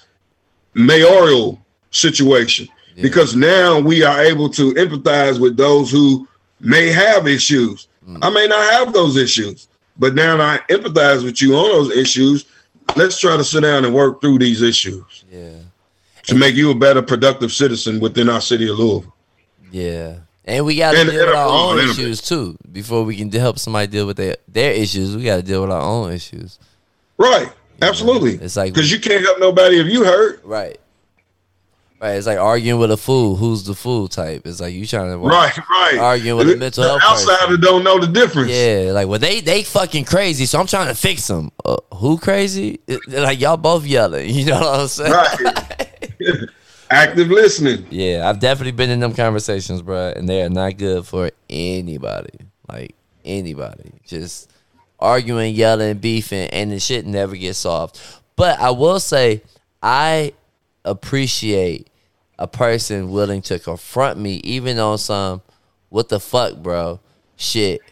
mayoral situation, because now we are able to empathize with those who may have issues. I may not have those issues, but now I empathize with you on those issues. Let's try to sit down and work through these issues. Yeah. To make you a better, productive citizen within our city of Louisville. Yeah. And we got to deal with our own issues too. Before we can help somebody deal with their issues, we got to deal with our own issues. Right. Absolutely. It's like, because you can't help nobody if you hurt. Right. Right. It's like arguing with a fool. Who's the fool type? It's like you trying to arguing with a mental health outsider person. Don't know the difference. Yeah. Like, well, they fucking crazy, so I'm trying to fix them. Who crazy? Like, y'all both yelling. You know what I'm saying? Right. Active listening. Yeah, I've definitely been in them conversations, bro, and they are not good for anybody. Like, anybody. Just arguing, yelling, beefing, and the shit never gets solved. But I will say, I appreciate a person willing to confront me, even on some, what the fuck, bro, shit.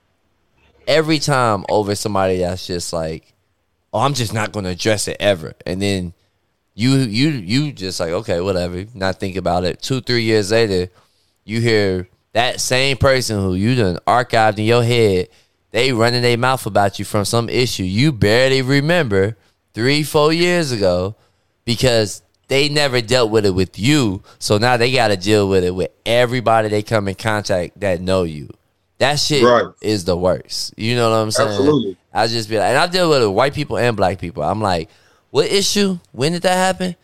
Every time over somebody that's just like, oh, I'm just not going to address it ever. And then you just like, okay, whatever, not think about it. 2-3 years later, you hear that same person who you done archived in your head, they running their mouth about you from some issue you barely remember 3-4 years ago, because they never dealt with it with you. So now they got to deal with it with everybody they come in contact that know you. That shit is the worst. You know what I'm saying? Absolutely. I just be like, and I deal with it with white people and black people. I'm like, what issue? When did that happen?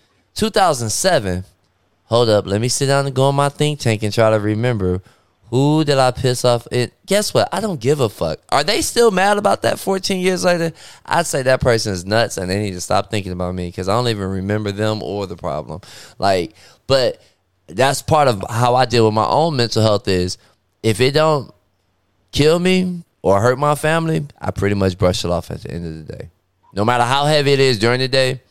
2007. Hold up. Let me sit down and go on my think tank and try to remember, who did I piss off? Guess what? I don't give a fuck. Are they still mad about that 14 years later? I'd say that person is nuts and they need to stop thinking about me, because I don't even remember them or the problem. Like, but that's part of how I deal with my own mental health is, if it don't kill me or hurt my family, I pretty much brush it off at the end of the day. No matter how heavy it is during the day,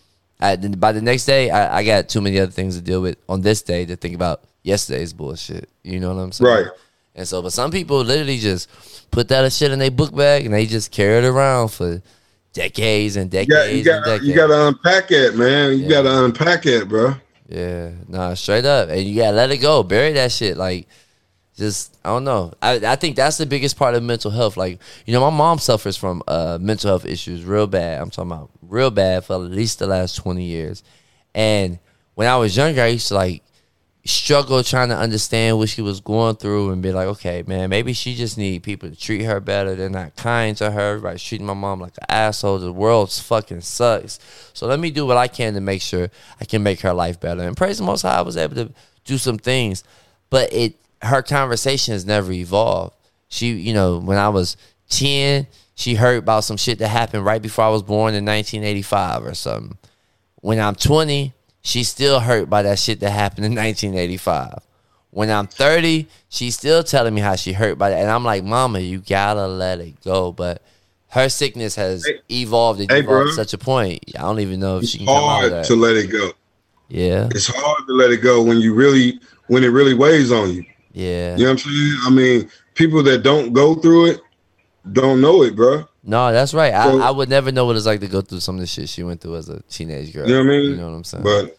by the next day, I got too many other things to deal with on this day to think about yesterday's bullshit. You know what I'm saying? Right. And so, but some people literally just put that shit in their book bag and they just carry it around for decades and decades and decades. You got to unpack it, man. You got to unpack it, bro. Yeah. Nah, straight up. And you got to let it go. Bury that shit. Like, just, I don't know. I think that's the biggest part of mental health. Like, you know, my mom suffers from mental health issues real bad. I'm talking about real bad for at least the last 20 years. And when I was younger, I used to, like, struggle trying to understand what she was going through and be like, okay, man, maybe she just need people to treat her better. They're not kind to her. Everybody's treating my mom like an asshole. The world fucking sucks. So let me do what I can to make sure I can make her life better. And praise the Most High, I was able to do some things. But her conversation has never evolved. She, you know, when I was 10, she heard about some shit that happened right before I was born in 1985 or something. When I'm 20, she's still hurt by that shit that happened in 1985. When I'm 30, she's still telling me how she hurt by that. And I'm like, Mama, you gotta let it go. But her sickness has evolved to such a point. I don't even know if she can come out of that. It's hard to let it go. Yeah. It's hard to let it go when it really weighs on you. Yeah. You know what I'm saying? I mean, people that don't go through it don't know it, bro. No, that's right. So, I would never know what it's like to go through some of the shit she went through as a teenage girl. You know what I mean? You know what I'm saying? But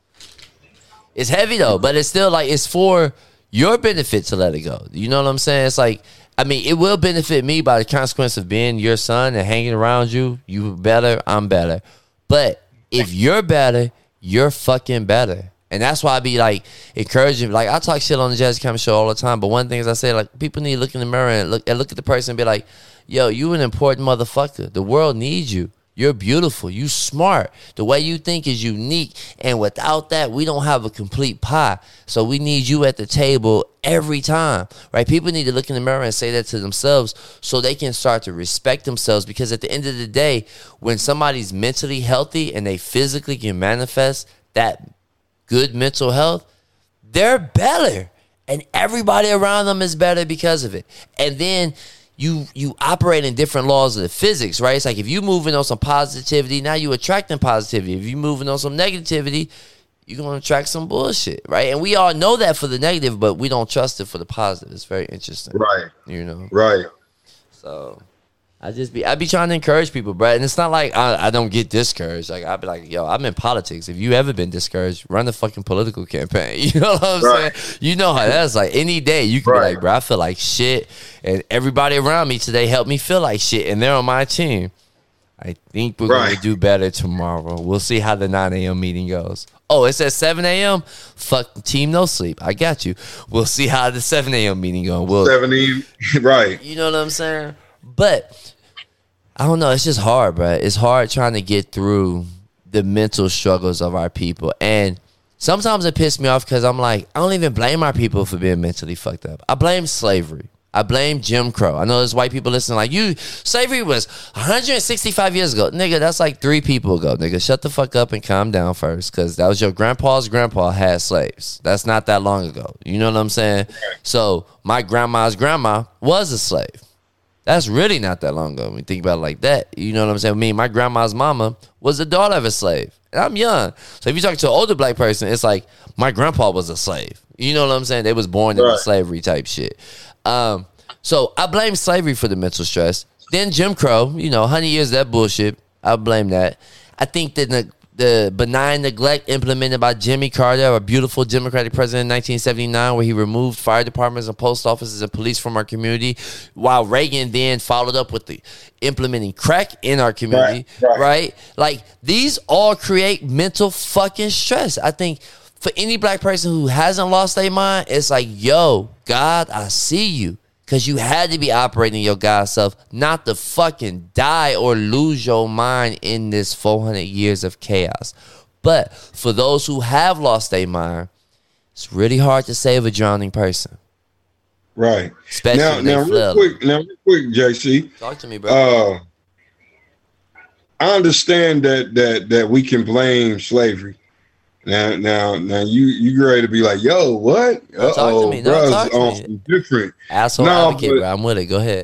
it's heavy though, but it's still like, it's for your benefit to let it go. You know what I'm saying? It's like, I mean, it will benefit me by the consequence of being your son and hanging around you. You better, I'm better. But if you're better, you're fucking better. And that's why I be like encouraging. Like, I talk shit on the Jazzy Common Show all the time, but one thing is I say, like, people need to look in the mirror and look at the person and be like, yo, you an important motherfucker. The world needs you. You're beautiful. You smart. The way you think is unique. And without that, we don't have a complete pie. So we need you at the table every time, right? People need to look in the mirror and say that to themselves so they can start to respect themselves. Because at the end of the day, when somebody's mentally healthy and they physically can manifest that good mental health, they're better. And everybody around them is better because of it. And then you operate in different laws of the physics, right? It's like if you moving on some positivity, now you attracting positivity. If you moving on some negativity, you're going to attract some bullshit, right? And we all know that for the negative, but we don't trust it for the positive. It's very interesting. Right. You know? Right. So, I be trying to encourage people, bro. And it's not like I don't get discouraged. Like, I'd be like, yo, I'm in politics. If you ever been discouraged, run the fucking political campaign. You know what I'm saying? You know how that's like. Any day you can be like, bro, I feel like shit. And everybody around me today helped me feel like shit. And they're on my team. I think we're going to do better tomorrow. We'll see how the 9 a.m. meeting goes. Oh, it's at 7 a.m.? Fuck team no sleep. I got you. We'll see how the 7 a.m. meeting goes. 7 a.m. Right. You know what I'm saying? But I don't know. It's just hard, bro. It's hard trying to get through the mental struggles of our people. And sometimes it pisses me off because I'm like, I don't even blame our people for being mentally fucked up. I blame slavery. I blame Jim Crow. I know there's white people listening like, slavery was 165 years ago. Nigga, that's like 3 people ago. Nigga, shut the fuck up and calm down first, because that was your grandpa's grandpa had slaves. That's not that long ago. You know what I'm saying? So my grandma's grandma was a slave. That's really not that long ago when you think about it like that. You know what I'm saying? I mean, my grandma's mama was the daughter of a slave. And I'm young. So if you talk to an older black person, it's like, my grandpa was a slave. You know what I'm saying? They was born into slavery type shit. So I blame slavery for the mental stress. Then Jim Crow, 100 years of that bullshit. I blame that. I think that the benign neglect implemented by Jimmy Carter, a beautiful Democratic president in 1979, where he removed fire departments and post offices and police from our community, while Reagan then followed up with the implementing crack in our community, right? Like, these all create mental fucking stress. I think for any black person who hasn't lost their mind, it's like, yo, God, I see you. Because you had to be operating your God self, not to fucking die or lose your mind in this 400 years of chaos. But for those who have lost their mind, it's really hard to save a drowning person. Right. Especially now real quick, JC. Talk to me, bro. I understand that we can blame slavery. Now you ready to be like, yo, what? Talk to me. No, talk to me. Different. Asshole advocate, bro. I'm with it. Go ahead.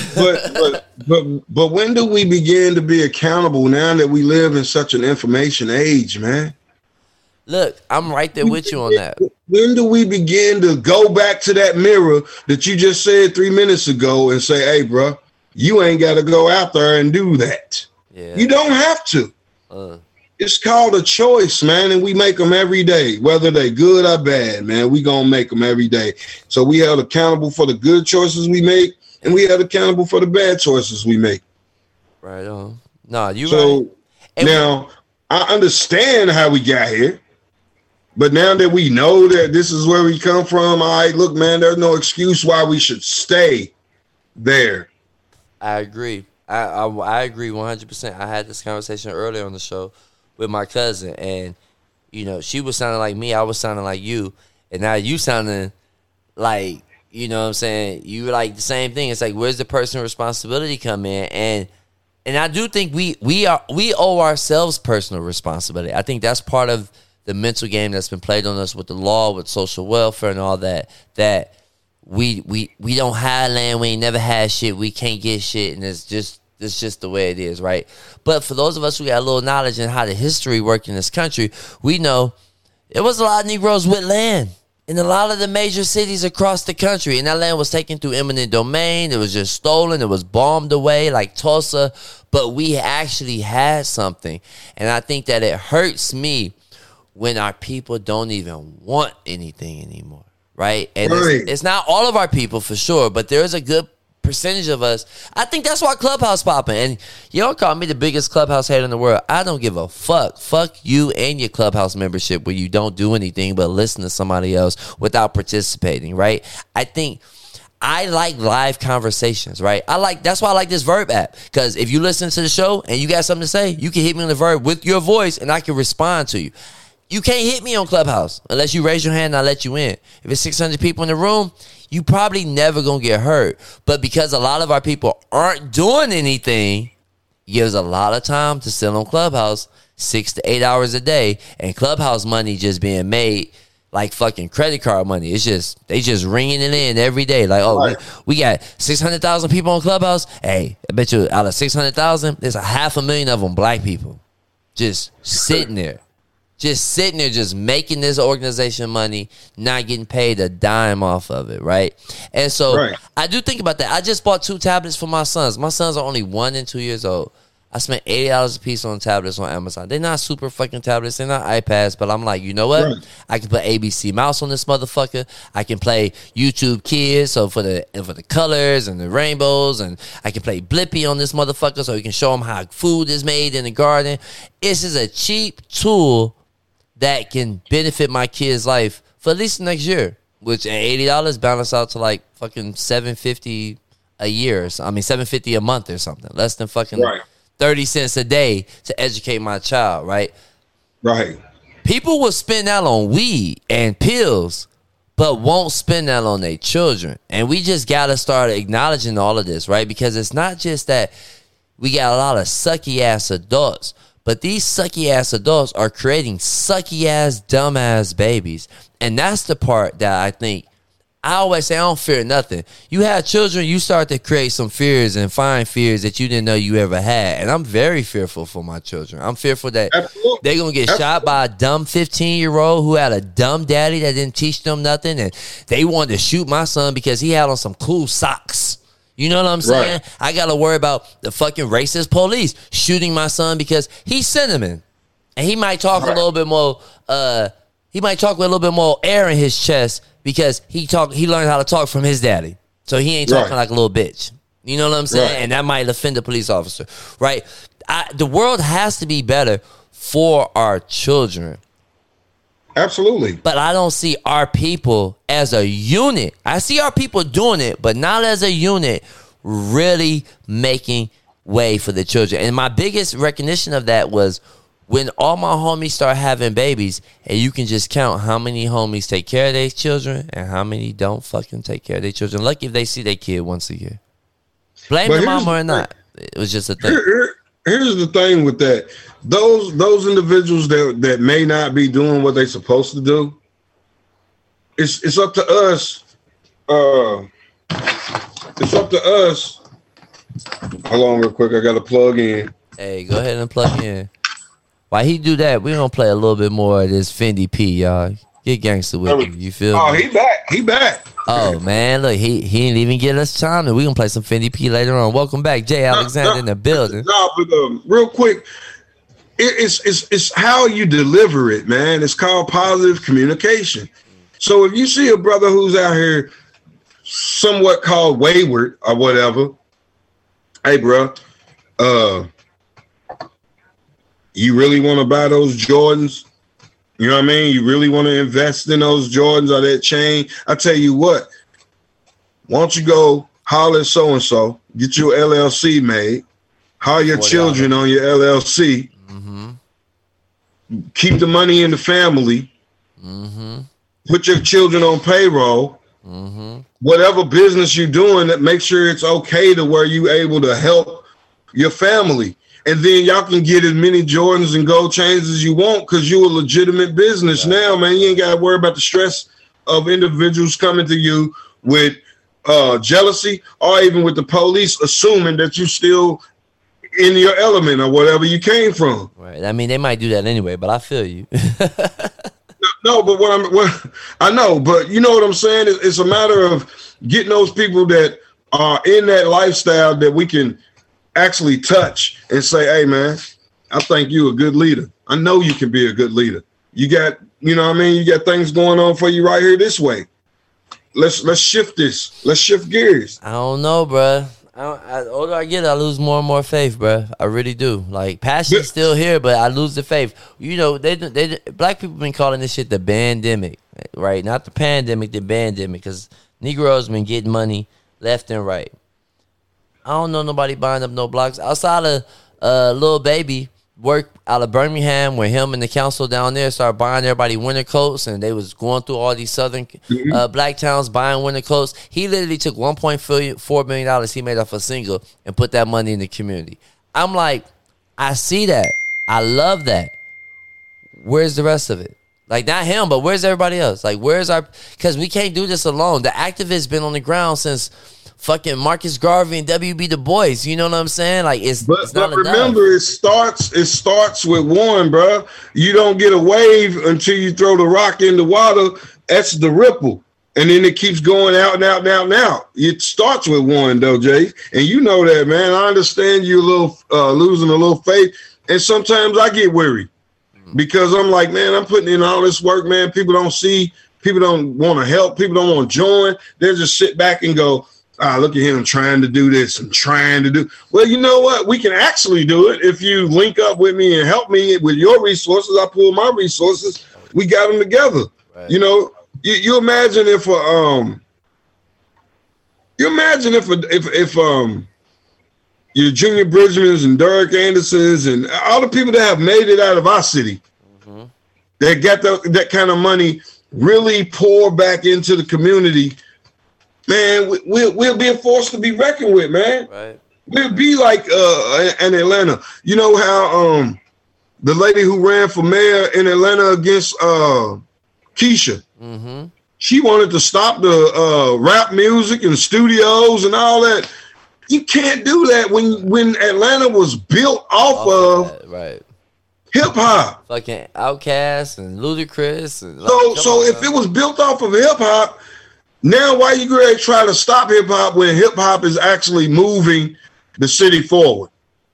but when do we begin to be accountable now that we live in such an information age, man? Look, I'm right there with you on that. When do we begin to go back to that mirror that you just said 3 minutes ago and say, hey, bro, you ain't got to go out there and do that. Yeah. You don't have to. It's called a choice, man, and we make them every day, whether they good or bad, man. We gonna make them every day. So we held accountable for the good choices we make, and we held accountable for the bad choices we make. Right on. No, you so right. Now I understand how we got here, but now that we know that this is where we come from, all right, look, man, there's no excuse why we should stay there. I agree. I agree 100%. I had this conversation earlier on the show with my cousin, and she was sounding like me, I was sounding like you, and now you sounding like, you know what I'm saying, you like the same thing. It's like, where's the personal responsibility come in? And I do think we owe ourselves personal responsibility. I think that's part of the mental game that's been played on us with the law, with social welfare and all that we don't have land, we ain't never had shit, we can't get shit, and it's just the way it is, right? But for those of us who got a little knowledge in how the history worked in this country, we know there was a lot of Negroes with land in a lot of the major cities across the country. And that land was taken through eminent domain. It was just stolen. It was bombed away like Tulsa. But we actually had something. And I think that it hurts me when our people don't even want anything anymore, right? And it's not all of our people for sure, but there is a good percentage of us. I think that's why Clubhouse popping. And y'all call me the biggest Clubhouse hater in the world. I don't give a fuck. Fuck you and your Clubhouse membership where you don't do anything but listen to somebody else without participating, right? I think I like live conversations, right? That's why I like this Verb app, because if you listen to the show and you got something to say, you can hit me on the Verb with your voice and I can respond to you. You can't hit me on Clubhouse unless you raise your hand and I let you in. If it's 600 people in the room, you probably never gonna get hurt. But because a lot of our people aren't doing anything, it gives a lot of time to sit on Clubhouse 6 to 8 hours a day, and Clubhouse money just being made like fucking credit card money. They just ringing it in every day. Like, oh, we got 600,000 people on Clubhouse. Hey, I bet you out of 600,000, there's 500,000 of them black people just sitting there. just sitting there, just making this organization money, not getting paid a dime off of it, right? And so I do think about that. I just bought 2 tablets for my sons. My sons are only 1 and 2 years old. I spent $80 a piece on tablets on Amazon. They're not super fucking tablets. They're not iPads. But I'm like, you know what? I can put ABC Mouse on this motherfucker. I can play YouTube Kids, so for the colors and the rainbows. And I can play Blippi on this motherfucker, so you can show them how food is made in the garden. It's just a cheap tool that can benefit my kid's life for at least the next year. Which at $80 balance out to like fucking $750 a year. I mean, $750 a month or something. Less than fucking 30 cents a day to educate my child, right? Right. People will spend that on weed and pills, but won't spend that on their children. And we just got to start acknowledging all of this, right? Because it's not just that we got a lot of sucky-ass adults, but these sucky-ass adults are creating sucky-ass, dumb-ass babies. And that's the part that I think, I always say I don't fear nothing. You have children, you start to create some fears and find fears that you didn't know you ever had. And I'm very fearful for my children. I'm fearful that they're going to get shot by a dumb 15-year-old who had a dumb daddy that didn't teach them nothing. And they wanted to shoot my son because he had on some cool socks. You know what I'm saying? Right. I got to worry about the fucking racist police shooting my son because he's cinnamon. And he might talk a little bit more, he might talk with a little bit more air in his chest because he learned how to talk from his daddy. So he ain't talking like a little bitch. You know what I'm saying? Right. And that might offend a police officer, right? The world has to be better for our children. Absolutely. But I don't see our people as a unit. I see our people doing it, but not as a unit really making way for the children. And my biggest recognition of that was when all my homies start having babies, and you can just count how many homies take care of their children and how many don't fucking take care of their children. Lucky if they see their kid once a year. Blame your mama or not. It was just a thing. Here's the thing with that. Those individuals that may not be doing what they're supposed to do, it's up to us. It's up to us. Hold on real quick. I got to plug in. Hey, go ahead and plug in. While he do that, we're going to play a little bit more of this Fendi P, y'all. Get gangster with me. You feel me? Oh, he back. He back. Oh, man. Look, he didn't even get us time. We're going to play some Fendi P later on. Welcome back, Jay Alexander in the building. No, but real quick, it's how you deliver it, man. It's called positive communication. So if you see a brother who's out here somewhat called wayward or whatever, hey, bro, you really want to buy those Jordans? You know what I mean? You really want to invest in those Jordans or that chain? I tell you what, why don't you go holler at so-and-so, get your LLC made, hire your children on your LLC, keep the money in the family, put your children on payroll, whatever business you're doing, that make sure it's okay to where you able to help your family. And then y'all can get as many Jordans and gold chains as you want because you're a legitimate business now, man. You ain't got to worry about the stress of individuals coming to you with jealousy or even with the police assuming that you still in your element or whatever you came from. Right. I mean, they might do that anyway, but I feel you. No, but what I know, but you know what I'm saying? It's a matter of getting those people that are in that lifestyle that we can actually touch and say, hey, man, I think you a good leader. I know you can be a good leader. You got, you know what I mean? You got things going on for you right here this way. Let's shift this. Let's shift gears. I don't know, bro. The older I get, I lose more and more faith, bro. I really do. Like, passion's still here, but I lose the faith. You know, they black people been calling this shit the bandemic, right? Not the pandemic, the bandemic, because Negroes been getting money left and right. I don't know nobody buying up no blocks outside of Lil Baby work out of Birmingham, where him and the council down there started buying everybody winter coats, and they was going through all these southern black towns buying winter coats. He literally took $1.4 million he made off a single and put that money in the community. I'm like, I see that. I love that. Where's the rest of it? Like, not him, but where's everybody else? Like, where's our... Because we can't do this alone. The activists been on the ground since fucking Marcus Garvey and W.B. Du Bois. You know what I'm saying? Like it's not remember, enough. it starts with one, bro. You don't get a wave until you throw the rock in the water. That's the ripple. And then it keeps going out and out and out and out. It starts with one, though, Jay. And you know that, man. I understand you a little losing a little faith. And sometimes I get weary because I'm like, man, I'm putting in all this work, man. People don't see. People don't want to help. People don't want to join. They just sit back and go, look at him trying to do this and trying to do. Well, you know what? We can actually do it if you link up with me and help me with your resources. I pull my resources. We got them together. Right. You know, you imagine if your Junior Bridgmans and Derek Andersons and all the people that have made it out of our city, that got that kind of money, really pour back into the community, man, we'll be a force to be reckoned with, man. Right. We'll be like in Atlanta. You know how the lady who ran for mayor in Atlanta against Keisha, she wanted to stop the rap music and studios and all that. You can't do that when Atlanta was built off of right. hip hop. Fucking Outkast and Ludacris. And so if it was built off of hip hop, now why you going to try to stop hip hop when hip hop is actually moving the city forward?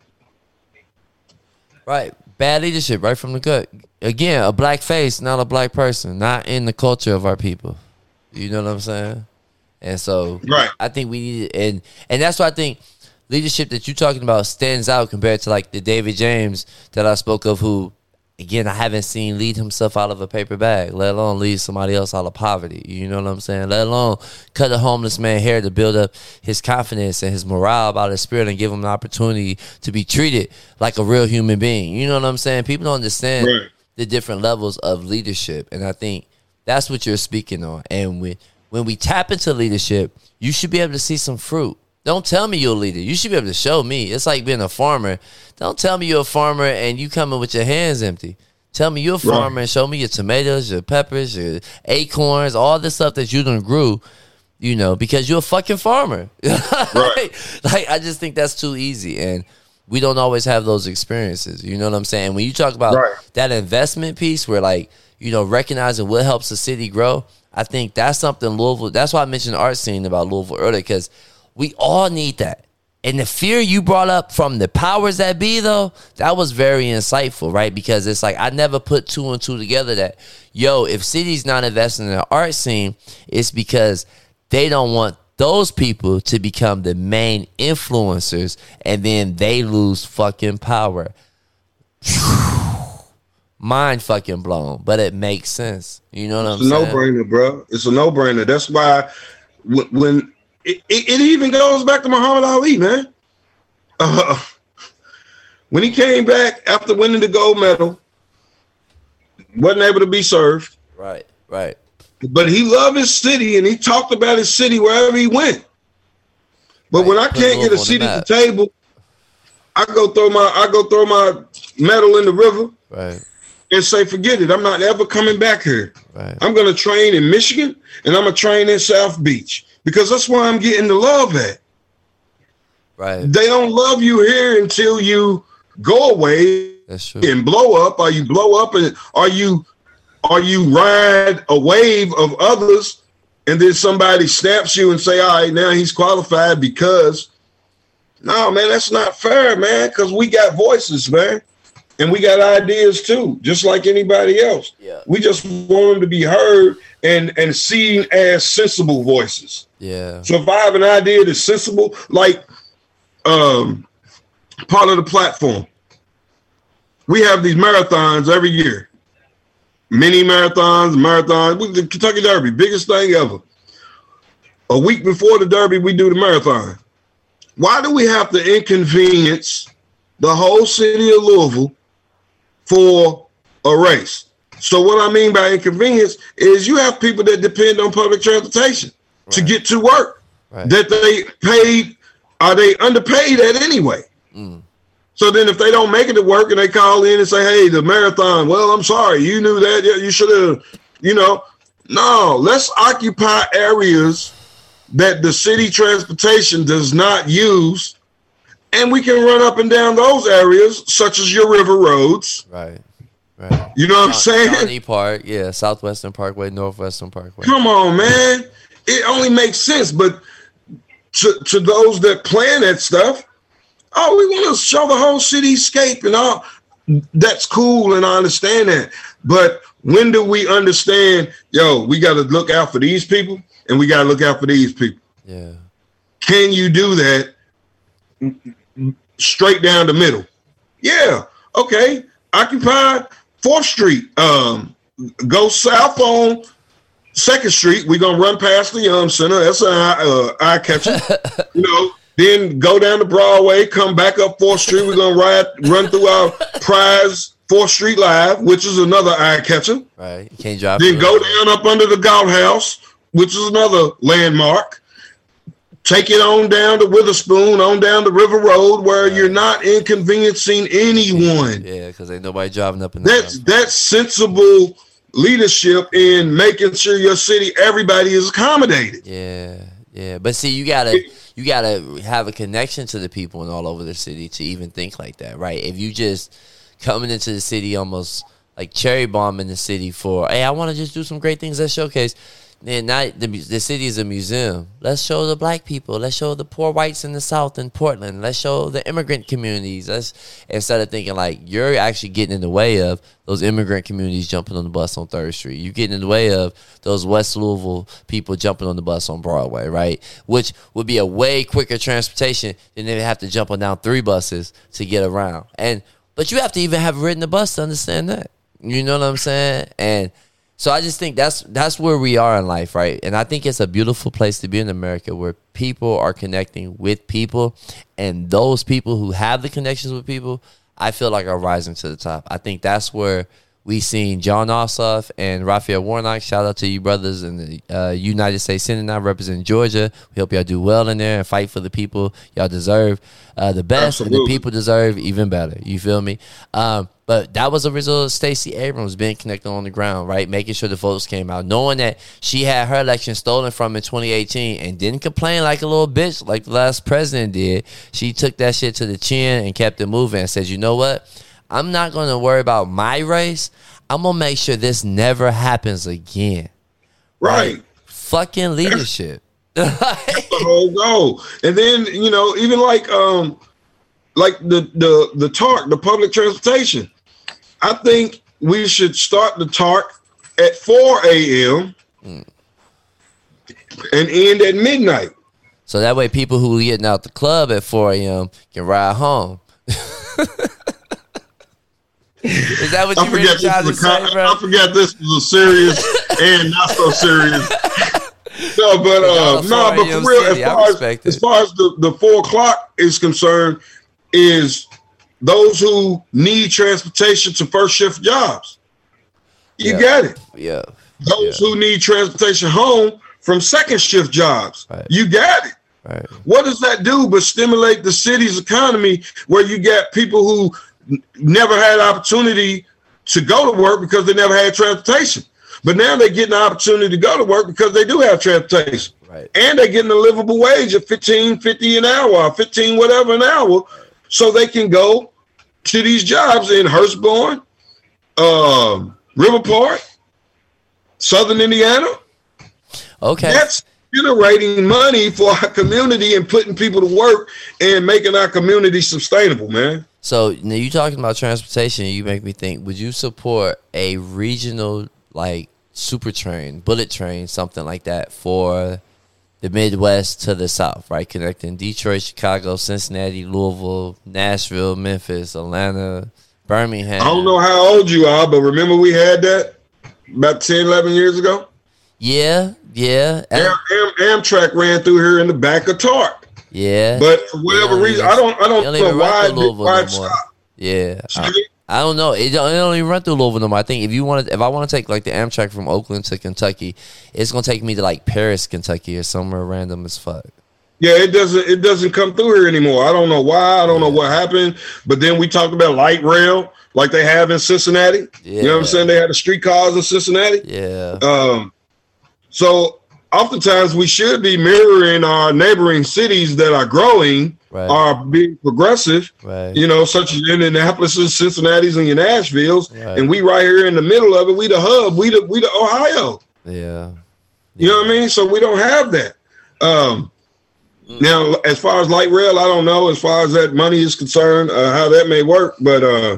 Right. Bad leadership right from the gut. Again, a black face, not a black person, not in the culture of our people. You know what I'm saying? And so right. I think we need it. And that's why I think leadership that you're talking about stands out compared to like the David James that I spoke of, who, again, I haven't seen lead himself out of a paper bag, let alone lead somebody else out of poverty. You know what I'm saying? Let alone cut a homeless man hair to build up his confidence and his morale about his spirit and give him an opportunity to be treated like a real human being. You know what I'm saying? People don't understand the different levels of leadership. And I think that's what you're speaking on. And when we tap into leadership, you should be able to see some fruit. Don't tell me you're a leader. You should be able to show me. It's like being a farmer. Don't tell me you're a farmer and you coming with your hands empty. Tell me you're a farmer and show me your tomatoes, your peppers, your acorns, all this stuff that you done grew, you know, because you're a fucking farmer. Right. Like, I just think that's too easy. And we don't always have those experiences. You know what I'm saying? When you talk about that investment piece where, like, you know, recognizing what helps the city grow, I think that's something Louisville, that's why I mentioned the art scene about Louisville earlier, because we all need that. And the fear you brought up from the powers that be, though, that was very insightful, right? Because it's like I never put two and two together that, yo, if city's not investing in the art scene, it's because they don't want those people to become the main influencers and then they lose fucking power. Mind fucking blown, but it makes sense. You know what I'm saying? It's a no-brainer, bro. It's a no-brainer. That's why when it even goes back to Muhammad Ali, man. When he came back after winning the gold medal, wasn't able to be served. Right. But he loved his city and he talked about his city wherever he went. But when I can't get a seat at the table, I go throw my medal in the river. Right. And say, forget it. I'm not ever coming back here. Right. I'm going to train in Michigan and I'm going to train in South Beach because that's where I'm getting the love at. Right. They don't love you here until you go away and blow up, or you blow up and or you ride a wave of others and then somebody snaps you and say, all right, now he's qualified because, no, man, that's not fair, man, because we got voices, man. And we got ideas too, just like anybody else. Yeah. We just want them to be heard and seen as sensible voices. Yeah. So if I have an idea that's sensible, like part of the platform, we have these marathons every year. Mini marathons. The Kentucky Derby, biggest thing ever. A week before the Derby, we do the marathon. Why do we have to inconvenience the whole city of Louisville for a race? So what I mean by inconvenience is you have people that depend on public transportation to get to work that they paid, are they underpaid at anyway? So then if they don't make it to work and they call in and say, hey, the marathon, well, I'm sorry, you knew that. You should have, no, let's occupy areas that the city transportation does not use, and we can run up and down those areas, such as your river roads. Right. You know what I'm saying? Shawnee Park, yeah, Southwestern Parkway, Northwestern Parkway. Come on, man. It only makes sense, but to those that plan that stuff, oh, we want to show the whole cityscape and all. That's cool, and I understand that. But when do we understand, we got to look out for these people, and we got to look out for these people? Yeah. Can you do that straight down the middle? Yeah. Okay. Occupy 4th Street. Go south on 2nd Street. We're going to run past the Yum Center. That's an eye catcher. Then go down to Broadway, come back up 4th Street. We're going to run through our prize 4th Street Live, which is another eye catcher. Right. You can't drive. Then go down up under the Gout House, which is another landmark. Take it on down to Witherspoon, on down to River Road, where you're not inconveniencing anyone. Yeah, because ain't nobody driving up in that's sensible leadership in making sure your city, everybody is accommodated. Yeah. But see, you gotta have a connection to the people and all over the city to even think like that, right? If you just coming into the city almost like cherry bombing the city for, hey, I want to just do some great things, let's showcase. And now the city is a museum. Let's show the black people. Let's show the poor whites in the South in Portland. Let's show the immigrant communities. Instead of thinking like you're actually getting in the way of those immigrant communities jumping on the bus on 3rd Street. You're getting in the way of those West Louisville people jumping on the bus on Broadway, right? Which would be a way quicker transportation than they have to jump on down 3 buses to get around. But you have to even have ridden the bus to understand that. You know what I'm saying? And so I just think that's where we are in life, right? And I think it's a beautiful place to be in America, where people are connecting with people, and those people who have the connections with people, I feel like are rising to the top. I think that's where we seen John Ossoff and Raphael Warnock. Shout out to you brothers in the United States Senate now representing Georgia. We hope y'all do well in there and fight for the people. Y'all deserve the best. Absolutely. And the people deserve even better. You feel me? But that was a result of Stacey Abrams being connected on the ground, right? Making sure the votes came out. Knowing that she had her election stolen from in 2018 and didn't complain like a little bitch like the last president did. She took that shit to the chin and kept it moving and said, you know what? I'm not going to worry about my race. I'm going to make sure this never happens again. Right. Fucking leadership. That's the whole goal. And then, even like the TARC, the public transportation. I think we should start the TARC at 4 a.m. and end at midnight. So that way people who are getting out the club at 4 a.m. can ride home. Is that what you really tried to say, bro? I forgot this was a serious and not so serious. No, but for real, as far as the 4 o'clock is concerned, is those who need transportation to first shift jobs. You got it. Yeah. Those who need transportation home from second shift jobs. Right. You got it. Right. What does that do but stimulate the city's economy, where you got people who never had opportunity to go to work because they never had transportation. But now they're getting the opportunity to go to work because they do have transportation. Right. And they're getting a livable wage of $15.50 an hour, or $15 whatever an hour, so they can go to these jobs in Hurstbourne, River Park, Southern Indiana. Okay. That's generating money for our community and putting people to work and making our community sustainable, man. So now you talking about transportation, you make me think, would you support a regional, like, super train, bullet train, something like that for the Midwest to the South, right? Connecting Detroit, Chicago, Cincinnati, Louisville, Nashville, Memphis, Atlanta, Birmingham. I don't know how old you are, but remember we had that about 10, 11 years ago? Yeah. Amtrak ran through here in the back of TARC. Yeah. But for whatever reason, I don't know why it stopped. Yeah. I don't know. It don't even run through Louisville no more. I think if I want to take like the Amtrak from Oakland to Kentucky, it's gonna take me to like Paris, Kentucky, or somewhere random as fuck. Yeah, it doesn't come through here anymore. I don't know why. I don't know what happened. But then we talked about light rail like they have in Cincinnati. Yeah. You know what I'm saying? They had the streetcars in Cincinnati. Yeah. So oftentimes we should be mirroring our neighboring cities that are growing, are being progressive, such as Indianapolis, Cincinnati's, and your Nashville's, and we right here in the middle of it. We the hub. We the Ohio. Yeah. You know what I mean? So we don't have that. Now, as far as light rail, I don't know. As far as that money is concerned, how that may work, but the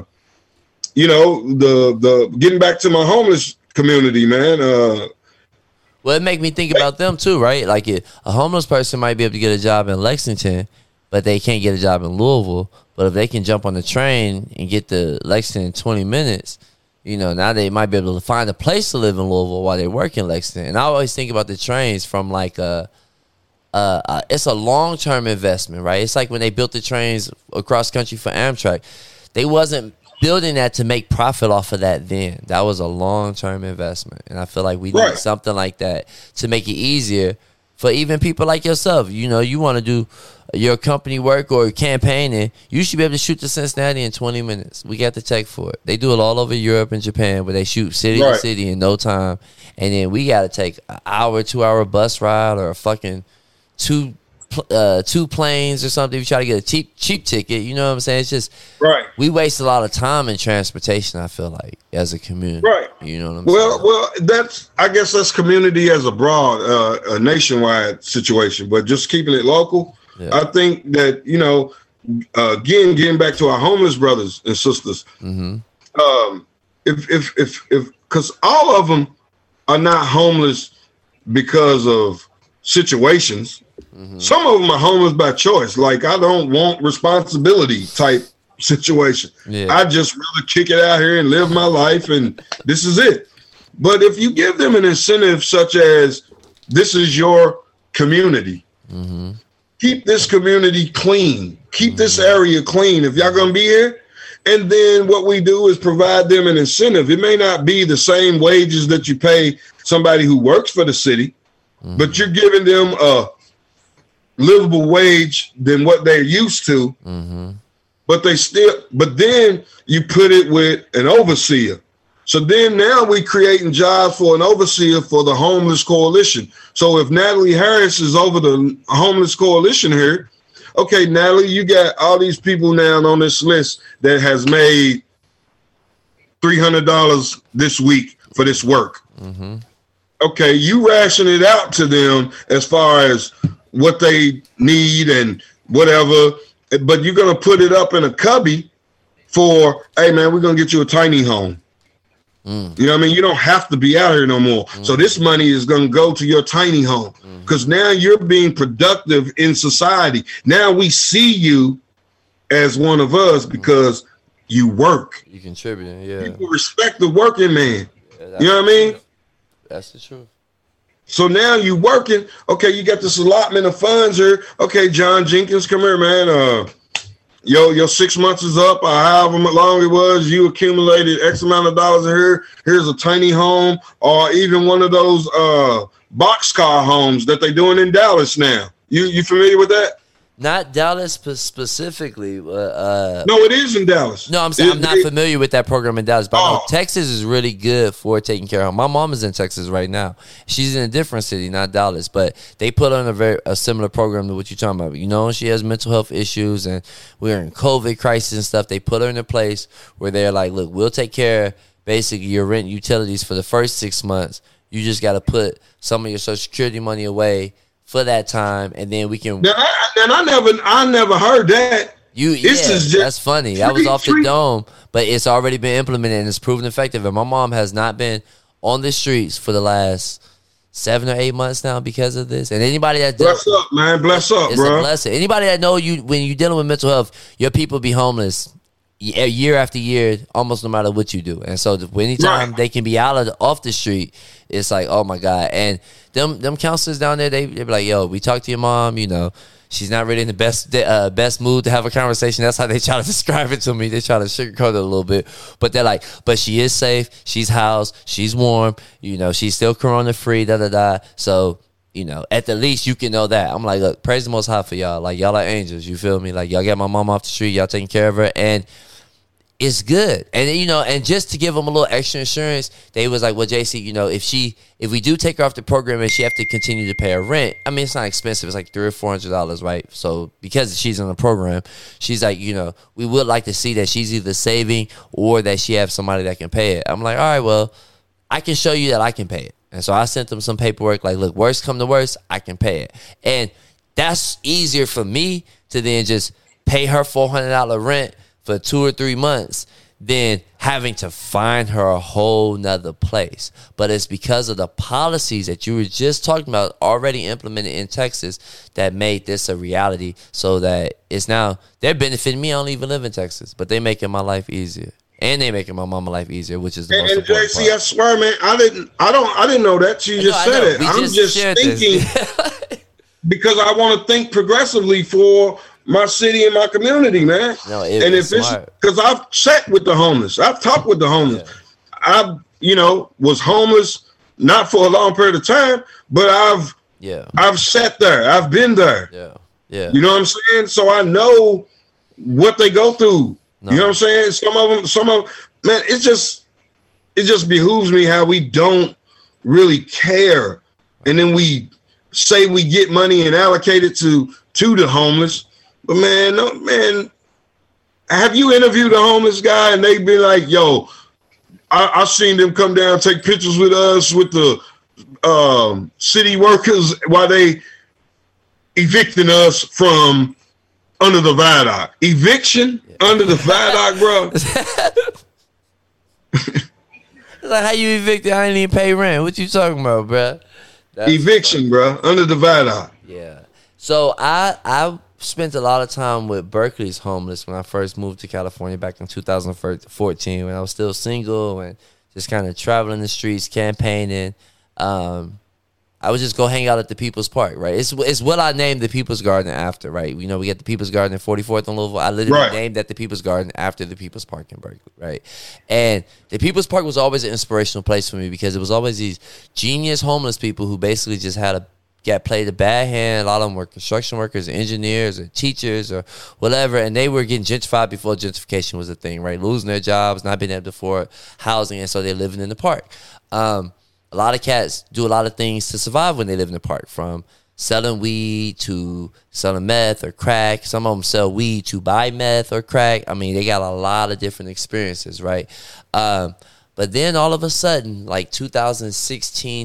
getting back to my homeless community, man. Well, it make me think about them too, right? Like a homeless person might be able to get a job in Lexington, but they can't get a job in Louisville. But if they can jump on the train and get to Lexington in 20 minutes, now they might be able to find a place to live in Louisville while they work in Lexington. And I always think about the trains from like it's a long-term investment, right? It's like when they built the trains across country for Amtrak. They wasn't building that to make profit off of that then. That was a long-term investment. And I feel like we need something like that to make it easier for even people like yourself. You want to do your company work or campaigning, you should be able to shoot to Cincinnati in 20 minutes. We got the check for it. They do it all over Europe and Japan where they shoot city to city in no time. And then we got to take an hour, 2-hour bus ride or a fucking two planes or something. If you try to get a cheap ticket, you know what I'm saying? It's just we waste a lot of time in transportation, I feel like, as a community. You know what I'm saying? Well, I guess that's community as a broad, a nationwide situation, but just keeping it local. Yeah. I think that, again, getting back to our homeless brothers and sisters, because all of them are not homeless because of situations. Some of them are homeless by choice. Like, I don't want responsibility type situation. I just rather kick it out here and live my life, and this is it. But if you give them an incentive such as this is your community, keep this community clean, keep this area clean if y'all gonna be here. And then what we do is provide them an incentive. It may not be the same wages that you pay somebody who works for the city, but you're giving them a livable wage than what they're used to. But then you put it with an overseer. So then now we creating jobs for an overseer for the homeless coalition. So if Natalie Harris is over the homeless coalition here, okay, Natalie, you got all these people now on this list that has made $300 this week for this work. Okay, you ration it out to them as far as what they need and whatever, but you're going to put it up in a cubby for, hey, man, we're going to get you a tiny home. You know what I mean? You don't have to be out here no more. So this money is going to go to your tiny home because now you're being productive in society. Now we see you as one of us because you work. You contributing, yeah. People respect the working man. You know what I mean? That's the truth. So now you working. Okay, you got this allotment of funds here. Okay, John Jenkins, come here, man. Your 6 months is up, or however long it was. You accumulated X amount of dollars here. Here's a tiny home, or even one of those boxcar homes that they're doing in Dallas now. You familiar with that? Not Dallas specifically. No, it is in Dallas. No, I'm saying I'm not familiar with that program in Dallas, but I know Texas is really good for taking care of. My mom is in Texas right now. She's in a different city, not Dallas, but they put on a similar program to what you're talking about. She has mental health issues, and we're in COVID crisis and stuff. They put her in a place where they're like, look, we'll take care of basically your rent, utilities for the first 6 months. You just got to put some of your Social Security money away for that time, and then we can. I never heard that. That's funny. That was off the dome, but it's already been implemented and it's proven effective. And my mom has not been on the streets for the last 7 or 8 months now because of this. And anybody that bless up, man, bless up, it's bro. a blessing. Anybody that know you when you're dealing with mental health, your people be homeless year after year, almost no matter what you do. And so anytime they can be off the street, it's like, oh my God. And them counselors down there, they be like, yo, we talked to your mom, she's not really in the best mood to have a conversation. That's how they try to describe it to me. They try to sugarcoat it a little bit. But they're like, but she is safe, she's housed, she's warm, she's still corona free, da-da-da. So, at the least you can know that. I'm like, look, praise the Most High for y'all. Like, y'all are angels, you feel me? Like, y'all got my mom off the street, y'all taking care of her. And it's good. And, you know, and just to give them a little extra insurance, they was like, well, JC, you know, if we do take her off the program and she have to continue to pay her rent, I mean, it's not expensive. It's like $300 or $400, right? So because she's in the program, she's like, you know, we would like to see that she's either saving or that she have somebody that can pay it. I'm like, all right, well, I can show you that I can pay it. And so I sent them some paperwork like, look, worst come to worst, I can pay it. And that's easier for me to then just pay her $400 rent for 2 or 3 months than having to find her a whole nother place. But it's because of the policies that you were just talking about already implemented in Texas that made this a reality, so that it's now, they're benefiting me. I don't even live in Texas, but they making my life easier. And they making my mama life easier, which is the most important part. JC, I swear, man, I didn't know that. You just said it. I'm just thinking because I want to think progressively for my city and my community, man. No, and if it's because I've sat with the homeless, I've talked with the homeless. Yeah. I, was homeless not for a long period of time, but I've sat there, I've been there. Yeah. You know what I'm saying? So I know what they go through. No. You know what I'm saying? Some of them, man, it just behooves me how we don't really care. And then we say we get money and allocate it to the homeless. But man, have you interviewed a homeless guy and they be like, yo, I seen them come down, take pictures with us, with the city workers while they evicting us from under the viaduct. Eviction under the viaduct, bro. Like, how you evicted? I ain't even pay rent. What you talking about, bro? Eviction, bro, under the viaduct. Yeah. So I spent a lot of time with Berkeley's homeless when I first moved to California back in 2014, when I was still single and just kind of traveling the streets, campaigning. I would just go hang out at the People's Park, right? It's what I named the People's Garden after, right? You know, we get the People's Garden in 44th and Louisville. I literally named that the People's Garden after the People's Park in Berkeley, right? And the People's Park was always an inspirational place for me because it was always these genius homeless people who basically just played a bad hand. A lot of them were construction workers, engineers, or teachers, or whatever, and they were getting gentrified before gentrification was a thing, right? Losing their jobs, not being able to afford housing, and so they're living in the park. A lot of cats do a lot of things to survive when they live in the park, from selling weed to selling meth or crack. Some of them sell weed to buy meth or crack. I mean, they got a lot of different experiences, right? But then all of a sudden, like 2016,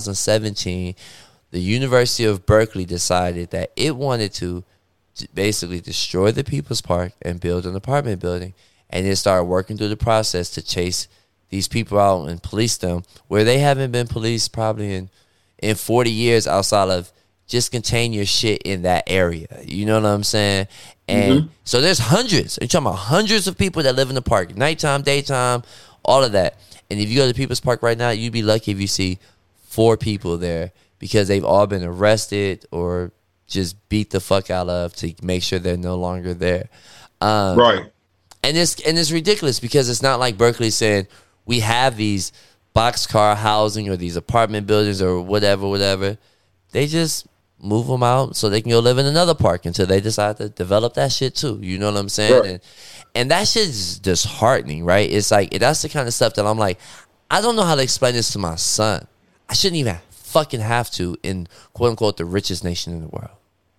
2017, the University of Berkeley decided that it wanted to basically destroy the People's Park and build an apartment building. And it started working through the process to chase these people out and police them, where they haven't been policed probably in 40 years, outside of just contain your shit in that area. You know what I'm saying? And so there's hundreds. You're talking about hundreds of people that live in the park, nighttime, daytime, all of that. And if you go to the People's Park right now, you'd be lucky if you see 4 people there, because they've all been arrested or just beat the fuck out of to make sure they're no longer there. Right. And it's ridiculous, because it's not like Berkeley saying, we have these boxcar housing or these apartment buildings or whatever. They just move them out so they can go live in another park until they decide to develop that shit too. You know what I'm saying? Right. And that shit is disheartening, right? It's like, that's the kind of stuff that I'm like, I don't know how to explain this to my son. I shouldn't even fucking have to in quote unquote the richest nation in the world.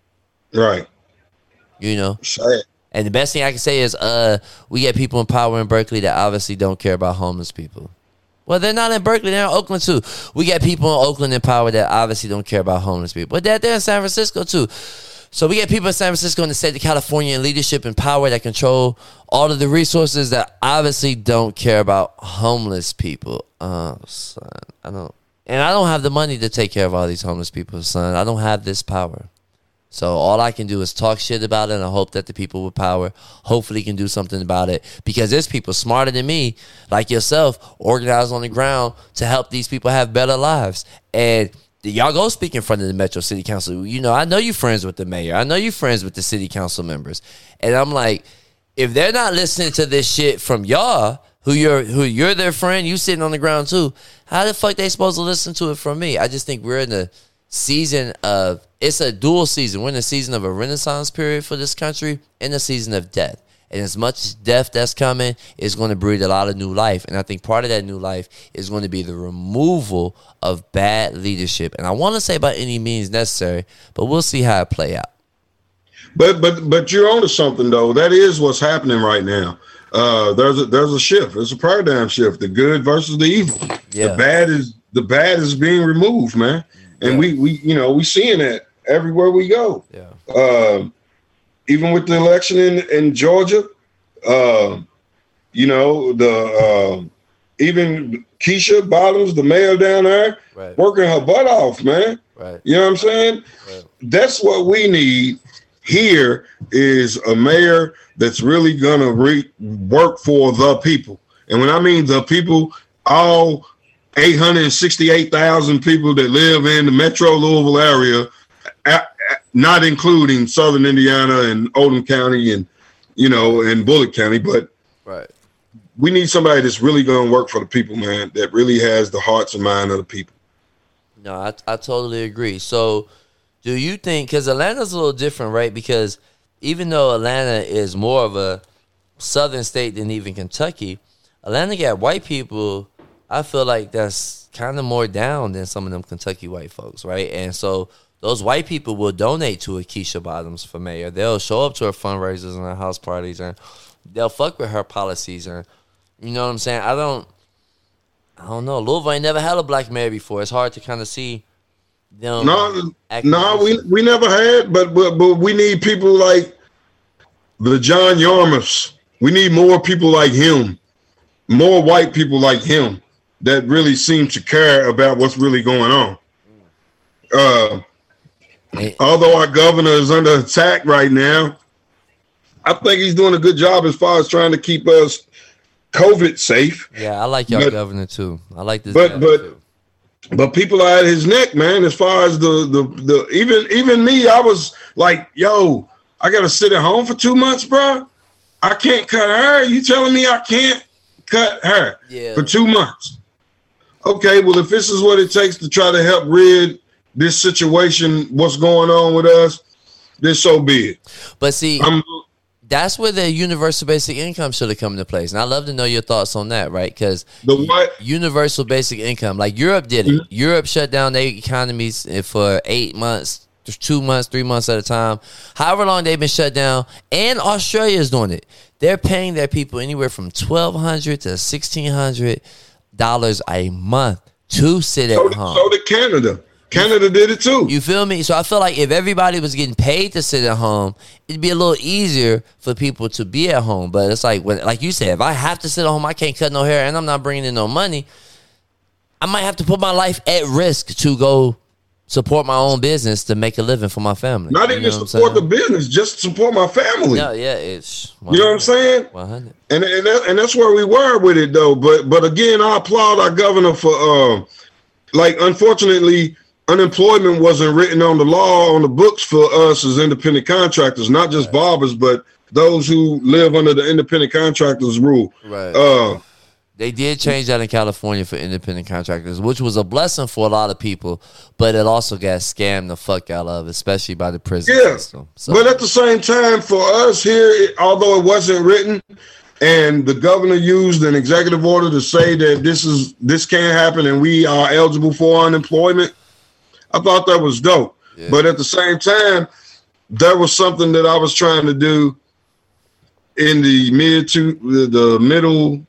Right. You know? Say it. And the best thing I can say is we get people in power in Berkeley that obviously don't care about homeless people. Well, they're not in Berkeley. They're in Oakland, too. We get people in Oakland in power that obviously don't care about homeless people. But they're in San Francisco, too. So we get people in San Francisco in the state of California in leadership and power that control all of the resources that obviously don't care about homeless people. Oh, son. I don't have the money to take care of all these homeless people, son. I don't have this power. So all I can do is talk shit about it, and I hope that the people with power hopefully can do something about it, because there's people smarter than me, like yourself, organized on the ground to help these people have better lives. And y'all go speak in front of the Metro City Council. You know, I know you friends with the mayor. I know you friends with the city council members. And I'm like, if they're not listening to this shit from y'all, who you're their friend, you sitting on the ground too, how the fuck they supposed to listen to it from me? I just think we're in the season of, it's a dual season. We're in a season of a renaissance period for this country and a season of death. And as much death that's coming, it's going to breed a lot of new life. And I think part of that new life is going to be the removal of bad leadership. And I want to say by any means necessary, but we'll see how it play out. But you're onto something though. That is what's happening right now. There's a shift. There's a paradigm shift. The good versus the evil. Yeah. The bad is being removed, man. And we seeing that everywhere we go. Yeah. Even with the election in Georgia, even Keisha Bottoms, the mayor down there, right, working her butt off, man. Right. You know what I'm saying? Right. That's what we need here is a mayor that's really gonna work for the people. And when I mean the people, all 868,000 people that live in the Metro Louisville area, not including Southern Indiana and Oldham County and Bullitt County, but right, we need somebody that's really going to work for the people, man, that really has the hearts and mind of the people. No, I totally agree. So do you think, because Atlanta's a little different, right? Because even though Atlanta is more of a southern state than even Kentucky, Atlanta got white people, I feel like that's kind of more down than some of them Kentucky white folks, right? And so those white people will donate to a Keisha Bottoms for mayor. They'll show up to her fundraisers and her house parties, and they'll fuck with her policies. And you know what I'm saying? I don't know. Louisville ain't never had a black mayor before. It's hard to kind of see them. No, we never had, but we need people like the John Yarmouths. We need more people like him, more white people like him that really seem to care about what's really going on. Although our governor is under attack right now, I think he's doing a good job as far as trying to keep us COVID safe. Yeah, I like your governor too. I like this. But people are at his neck, man. As far as the even me, I was like, yo, I gotta sit at home for 2 months, bro. I can't cut hair. You telling me I can't cut hair for 2 months? Okay, well, if this is what it takes to try to help rid this situation, what's going on with us, then so be it. But see, that's where the universal basic income should have come into place. And I'd love to know your thoughts on that, right? Because the what? Universal basic income, like Europe did it. Mm-hmm. Europe shut down their economies for 8 months, 2 months, 3 months at a time. However long they've been shut down, and Australia is doing it. They're paying their people anywhere from $1,200 to $1,600 a month to sit at home. So did Canada. Canada did it too. You feel me? So I feel like if everybody was getting paid to sit at home, it'd be a little easier for people to be at home. But it's like, like you said, if I have to sit at home, I can't cut no hair, and I'm not bringing in no money, I might have to put my life at risk to go support my own business to make a living for my family. Not even support the business, just support my family. No, yeah, it's 100. You know what I'm saying? 100. And that's where we were with it though. But again, I applaud our governor for unfortunately, unemployment wasn't written on the law, on the books for us as independent contractors, not just barbers, but those who live under the independent contractors rule. Right. They did change that in California for independent contractors, which was a blessing for a lot of people, but it also got scammed the fuck out of, especially by the prison system. So. But at the same time, for us here, although it wasn't written, and the governor used an executive order to say that this can't happen and we are eligible for unemployment, I thought that was dope. Yeah. But at the same time, there was something that I was trying to do in the middle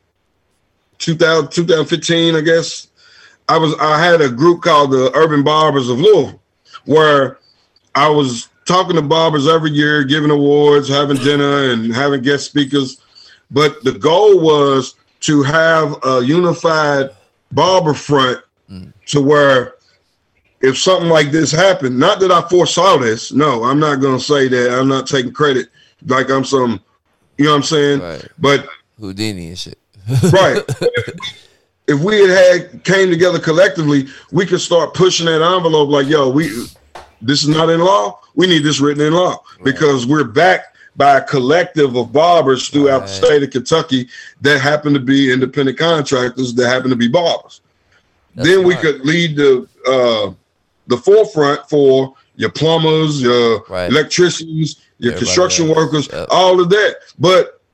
2015, I guess. I had a group called the Urban Barbers of Louisville, where I was talking to barbers every year, giving awards, having dinner, and having guest speakers. But the goal was to have a unified barber front to where if something like this happened, not that I foresaw this. No, I'm not going to say that. I'm not taking credit like I'm some, you know what I'm saying? Right. But Houdini and shit. Right. If we had came together collectively, we could start pushing that envelope like, yo, this is not in law. We need this written in law because we're backed by a collective of barbers throughout the state of Kentucky that happen to be independent contractors, that happen to be barbers. Then we could lead the forefront for your plumbers, your electricians, your construction workers, all of that. But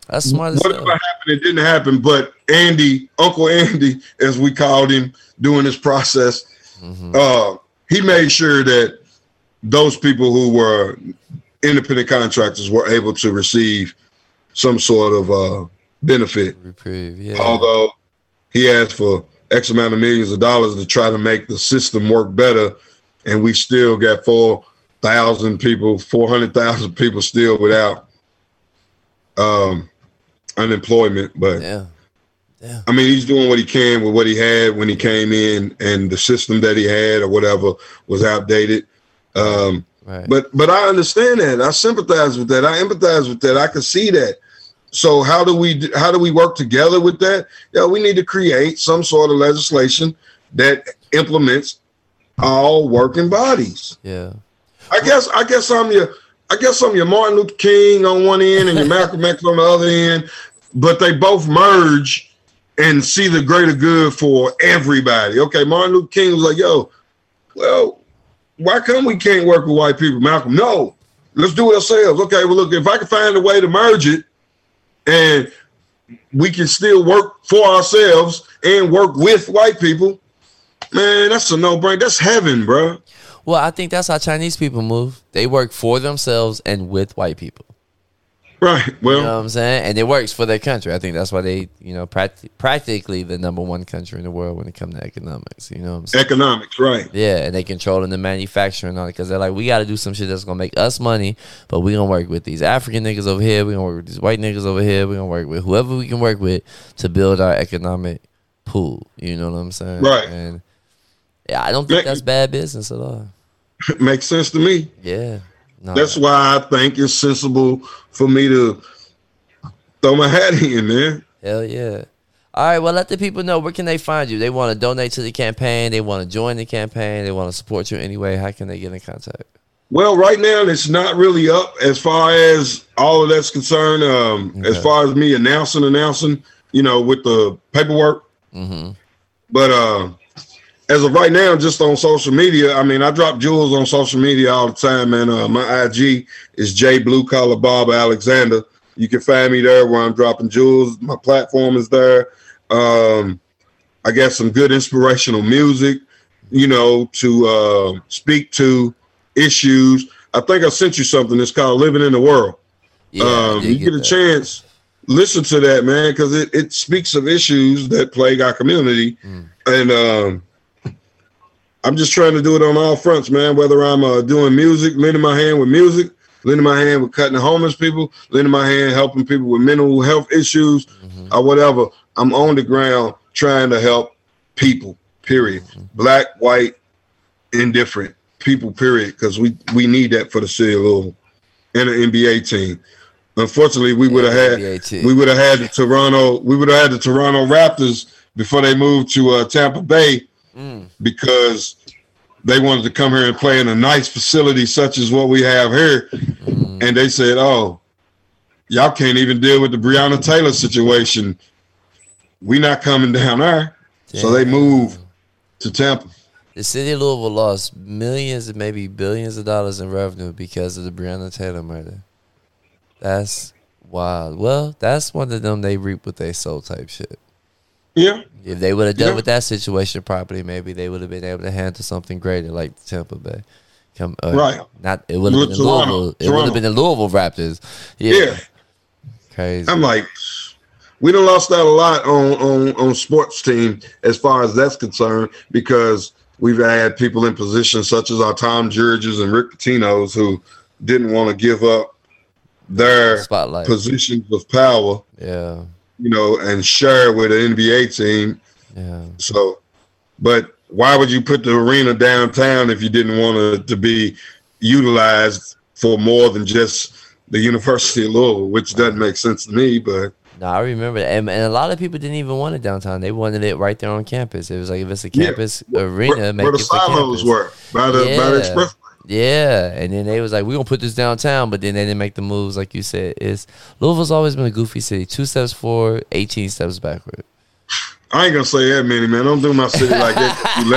That's smart as Whatever hell. happened, it didn't happen. But Andy, Uncle Andy, as we called him during this process, he made sure that those people who were independent contractors were able to receive some sort of benefit. Reprieve, yeah. Although he asked for X amount of millions of dollars to try to make the system work better, and we still got 400,000 people still without unemployment. But Yeah. I mean, he's doing what he can with what he had when he came in, and the system that he had or whatever was outdated. Right. But I understand that. I sympathize with that. I empathize with that. I can see that. So how do we work together with that? Yeah, we need to create some sort of legislation that implements all working bodies. Yeah. I guess I'm your Martin Luther King on one end and your Malcolm X on the other end, but they both merge and see the greater good for everybody. Okay, Martin Luther King was like, yo, well, why come we can't work with white people? Malcolm, no, let's do it ourselves. Okay, well, look, if I can find a way to merge it and we can still work for ourselves and work with white people, man, that's a no-brainer. That's heaven, bro. Well, I think that's how Chinese people move. They work for themselves and with white people. Right. Well, You know what I'm saying? And it works for their country. I think that's why they, practically the number one country in the world when it comes to economics. You know what I'm saying? economics, right. Yeah, and they controlling the manufacturing and all it because they're like, we got to do some shit that's going to make us money, but we going to work with these African niggas over here. we going to work with these white niggas over here. we going to work with whoever we can work with to build our economic pool. You know what I'm saying? Right. And yeah, I don't think that's bad business at all. Makes sense to me. Yeah. No, That's why I think it's sensible for me to throw my hat in, man. hell yeah. All right, well, let the people know, where can they find you? They want to donate to the campaign. They want to join the campaign. They want to support you anyway. How can they get in contact? Well, right now it's not really up as far as all of that's concerned. As far as me announcing, with the paperwork. Mm-hmm. But as of right now, just on social media, I mean, I drop jewels on social media all the time, man. My IG is J Blue Collar Bob Alexander. You can find me there where I'm dropping jewels. My platform is there. I got some good inspirational music, to speak to issues. I think I sent you something. It's called Living in the World. Yeah, You get a chance, listen to that, man, because it speaks of issues that plague our community. And I'm just trying to do it on all fronts, man, whether I'm doing music, lending my hand with music, lending my hand with cutting homeless people, lending my hand helping people with mental health issues, or whatever. I'm on the ground trying to help people, period. Black, white, indifferent people, period, because we need that for the city of Louisville and an NBA team. Unfortunately, we would have had the Toronto Raptors before they moved to Tampa Bay because they wanted to come here and play in a nice facility such as what we have here. And they said, oh, y'all can't even deal with the Breonna Taylor situation. We not coming down there. Damn. So they moved to Tampa. The city of Louisville lost millions and maybe billions of dollars in revenue because of the Breonna Taylor murder. That's wild. Well, that's one of them they reap what they sow type shit. Yeah. If they would have dealt with that situation properly, maybe they would have been able to handle something greater like Tampa Bay. Right. It would have been Louisville. It would have been the Louisville Raptors. Yeah. Crazy. I'm like, we done lost out a lot on sports team as far as that's concerned because we've had people in positions such as our Tom Georges and Rick Pitino's who didn't want to give up their spotlight positions of power. Yeah. And share with an NBA team. Yeah. So, but why would you put the arena downtown if you didn't want it to be utilized for more than just the University of Louisville, which doesn't make sense to me, but. No, I remember that. And a lot of people didn't even want it downtown. They wanted it right there on campus. It was like, if it's a campus arena, make where the it silos were, by the expressway. Yeah, and then they was like, we're going to put this downtown, but then they didn't make the moves like you said. Louisville's always been a goofy city. 2 steps forward, 18 steps backward. I ain't going to say that many, man. Don't do my city like that. You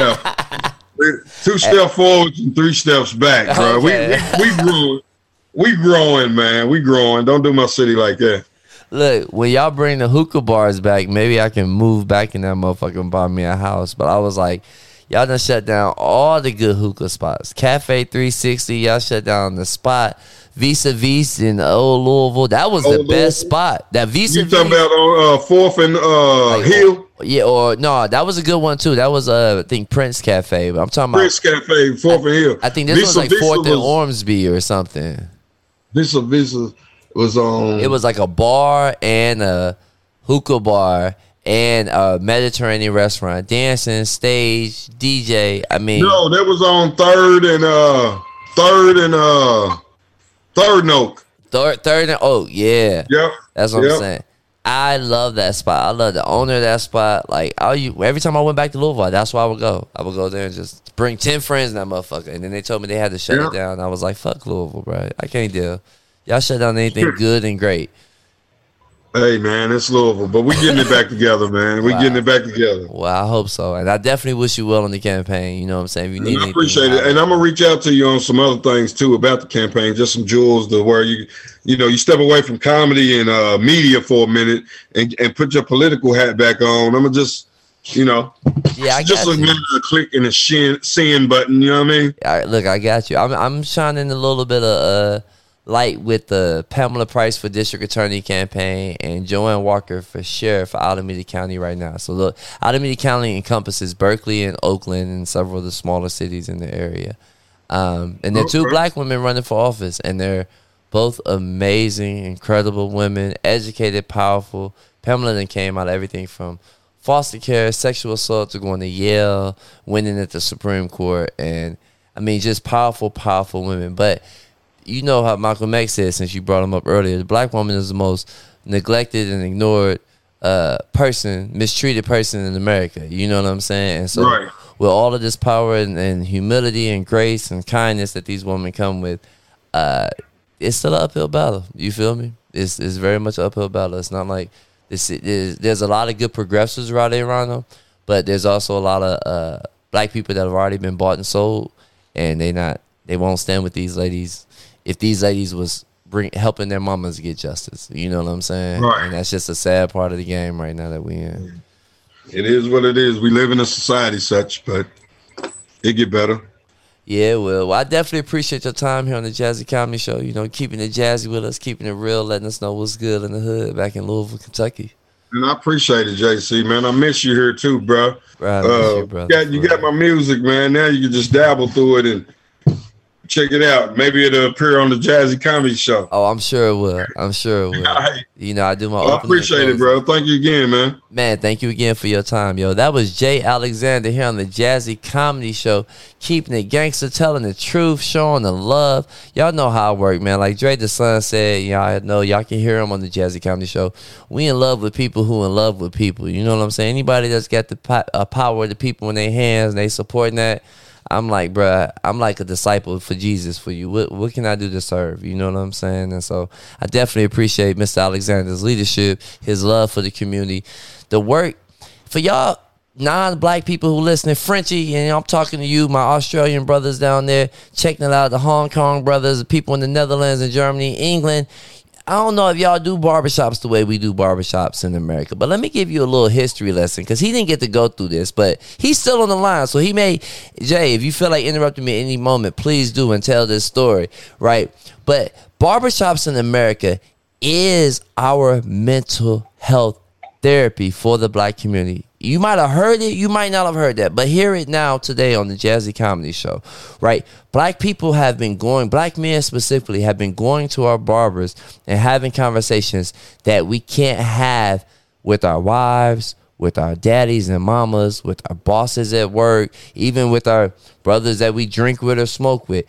left. 2 steps forward and 3 steps back, bro. Okay. We growing, man. We growing. Don't do my city like that. Look, when y'all bring the hookah bars back, maybe I can move back in that motherfucker and buy me a house. But I was like, y'all done shut down all the good hookah spots. Cafe 360, y'all shut down the spot. Visa Vis in old Louisville. That was the best spot. That Visa. You talking about on 4th and Hill? Yeah, or no, that was a good one too. That was I think Prince Cafe. But I'm talking Prince about Cafe, 4th and Hill. I think this was like 4th and Ormsby or something. Visa was on. It was like a bar and a hookah bar and a Mediterranean restaurant, dancing, stage, DJ. I mean, no, that was on 3rd and Oak. Third and Oak, yeah. Yep. That's what I'm saying. I love that spot. I love the owner of that spot. Like every time I went back to Louisville, that's where I would go. I would go there and just bring 10 friends in that motherfucker. And then they told me they had to shut it down. I was like, fuck Louisville, bro. I can't deal. Y'all shut down anything good and great. Hey, man, it's Louisville, but we getting it back together, man. We getting it back together. Well, I hope so. And I definitely wish you well on the campaign. You know what I'm saying? If you need I appreciate it. And I'm going to reach out to you on some other things, too, about the campaign, just some jewels to where you step away from comedy and media for a minute and put your political hat back on. I'm going to just, just a minute of click and a send button, you know what I mean? Look, I got you. I'm shining a little bit of light with the Pamela Price for District Attorney campaign and Joanne Walker for Sheriff for Alameda County right now. So look, Alameda County encompasses Berkeley and Oakland and several of the smaller cities in the area. And they're two black women running for office, and they're both amazing, incredible women, educated, powerful. Pamela then came out of everything from foster care, sexual assault to going to Yale, winning at the Supreme Court. And I mean, just powerful, powerful women. But you know how Malcolm X said, since you brought him up earlier, the black woman is the most neglected and ignored mistreated person in America. You know what I'm saying? And so with all of this power and humility and grace and kindness that these women come with, it's still an uphill battle. You feel me? It's very much an uphill battle. It's not like there's a lot of good progressives right there around them, but there's also a lot of black people that have already been bought and sold, and they won't stand with these ladies. If these ladies was helping their mamas get justice, you know what I'm saying? Right. And that's just a sad part of the game right now that we in. It is what it is. We live in a society such, but it get better. Yeah, well, I definitely appreciate your time here on the Jazzy Comedy Show. You know, keeping it jazzy with us, keeping it real, letting us know what's good in the hood back in Louisville, Kentucky. And I appreciate it, JC, man. I miss you here too, bro. Right, I miss you, brother. You got my music, man. Now you can just dabble through it and check it out. Maybe it'll appear on the Jazzy Comedy Show. Oh, I'm sure it will. Right. You know, I do my I appreciate it, bro. Thank you again, man. Man, thank you again for your time, yo. That was Jay Alexander here on the Jazzy Comedy Show, keeping it gangster, telling the truth, showing the love. Y'all know how I work, man. Like Dre the Son said, y'all know, y'all can hear him on the Jazzy Comedy Show. We in love with people who in love with people. You know what I'm saying? Anybody that's got the power of the people in their hands and they supporting that, I'm like, bruh, I'm like a disciple for Jesus for you. What can I do to serve? You know what I'm saying? And so I definitely appreciate Mr. Alexander's leadership, his love for the community, the work. For y'all non-black people who listening, Frenchie, and I'm talking to you, my Australian brothers down there, checking it out, the Hong Kong brothers, the people in the Netherlands and Germany, England. I don't know if y'all do barbershops the way we do barbershops in America, but let me give you a little history lesson because he didn't get to go through this, but he's still on the line. So he may, Jay, if you feel like interrupting me at any moment, please do and tell this story, right? But barbershops in America is our mental health therapy for the black community. You might have heard it, you might not have heard that, but hear it now today on the Jazzy Comedy Show, right? Black people have been black men specifically have been going to our barbers and having conversations that we can't have with our wives, with our daddies and mamas, with our bosses at work, even with our brothers that we drink with or smoke with.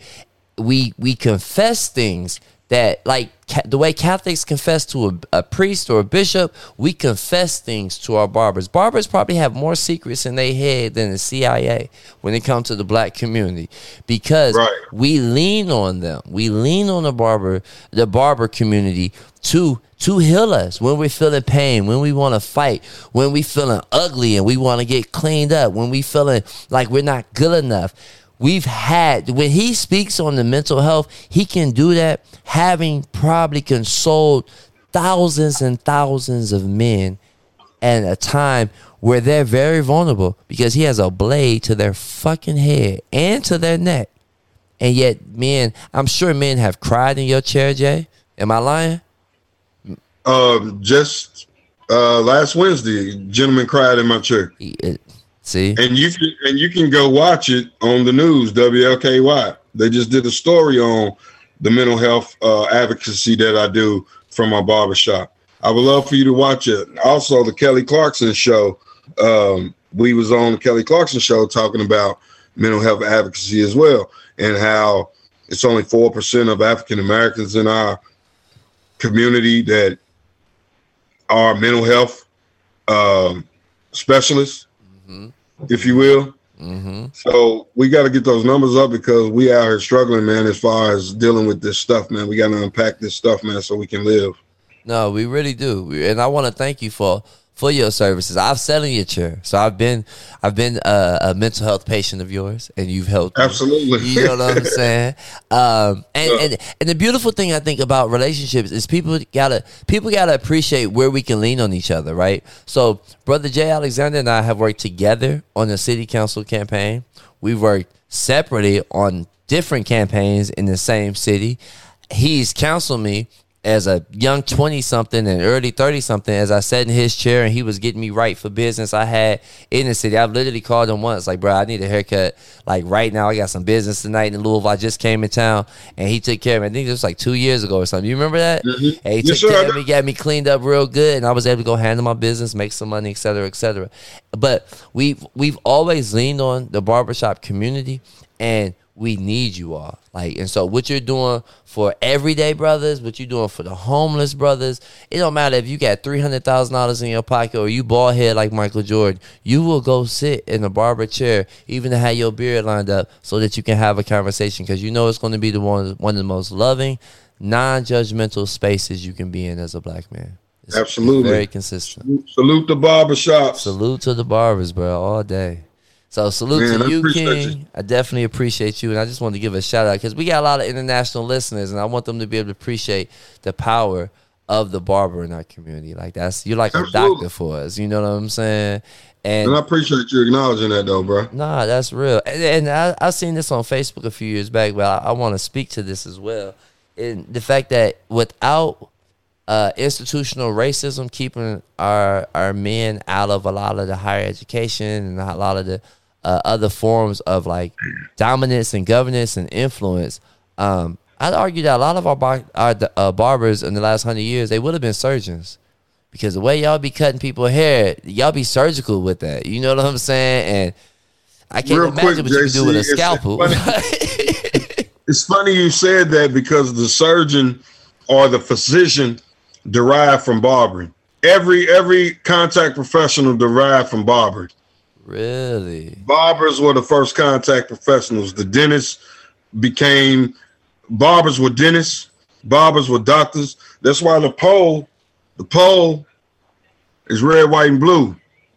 We confess things that, like the way Catholics confess to a priest or a bishop, we confess things to our barbers. Barbers probably have more secrets in their head than the CIA when it comes to the black community because we lean on them. We lean on the barber community to heal us when we're feeling pain, when we want to fight, when we feeling ugly and we want to get cleaned up, when we feeling like we're not good enough. When he speaks on the mental health, he can do that having probably consoled thousands and thousands of men at a time where they're very vulnerable because he has a blade to their fucking head and to their neck. And yet, men, I'm sure men have cried in your chair, Jay. Am I lying? Just last Wednesday, a gentleman cried in my chair. See? And you can go watch it on the news, WLKY. They just did a story on the mental health advocacy that I do from my barbershop. I would love for you to watch it. Also, the Kelly Clarkson show. We was on the Kelly Clarkson show talking about mental health advocacy as well, and how it's only 4% of African Americans in our community that are mental health specialists, if you will. So we got to get those numbers up because we out here struggling, man, as far as dealing with this stuff, man. We got to unpack this stuff, man, so we can live. No, we really do. And I want to thank you for your services. I've sat in your chair. So I've been a mental health patient of yours, and you've helped me. Absolutely. You know what I'm saying? And the beautiful thing I think about relationships is people gotta appreciate where we can lean on each other, right? So Brother Jay Alexander and I have worked together on the city council campaign. We've worked separately on different campaigns in the same city. He's counseled me as a young 20-something and early 30-something, as I sat in his chair and he was getting me right for business I had in the city. I've literally called him once, like, bro, I need a haircut. Like, right now, I got some business tonight in Louisville. I just came in town, and he took care of me. I think it was like 2 years ago or something. You remember that? And he took care of me, got me cleaned up real good, and I was able to go handle my business, make some money, et cetera, et cetera. But we've always leaned on the barbershop community, and we need you all. Like, and so what you're doing for everyday brothers, what you're doing for the homeless brothers, it don't matter if you got $300,000 in your pocket or you bald head like Michael Jordan, you will go sit in a barber chair, even to have your beard lined up, so that you can have a conversation, because you know it's going to be the one of the most loving, non-judgmental spaces you can be in as a black man. Absolutely. Very consistent. Salute the barbershops. Salute to the barbers, bro, all day. So salute to you, King. I definitely appreciate you, and I just wanted to give a shout out because we got a lot of international listeners, and I want them to be able to appreciate the power of the barber in our community. Like, you're like a doctor for us. You know what I'm saying? And I appreciate you acknowledging that, though, bro. Nah, that's real. And I seen this on Facebook a few years back, but I want to speak to this as well. And the fact that without institutional racism keeping our men out of a lot of the higher education and a lot of the other forms of like dominance and governance and influence, I'd argue that a lot of our barbers in the last 100 years, they would have been surgeons, because the way y'all be cutting people's hair, y'all be surgical with that. You know what I'm saying? And I can't imagine what you can do with a scalpel. It's funny you said that, because the surgeon or the physician derived from barbering. Every contact professional derived from barbering. Really? Barbers were the first contact professionals. The dentists barbers were dentists, barbers were doctors. That's why the pole is red, white, and blue.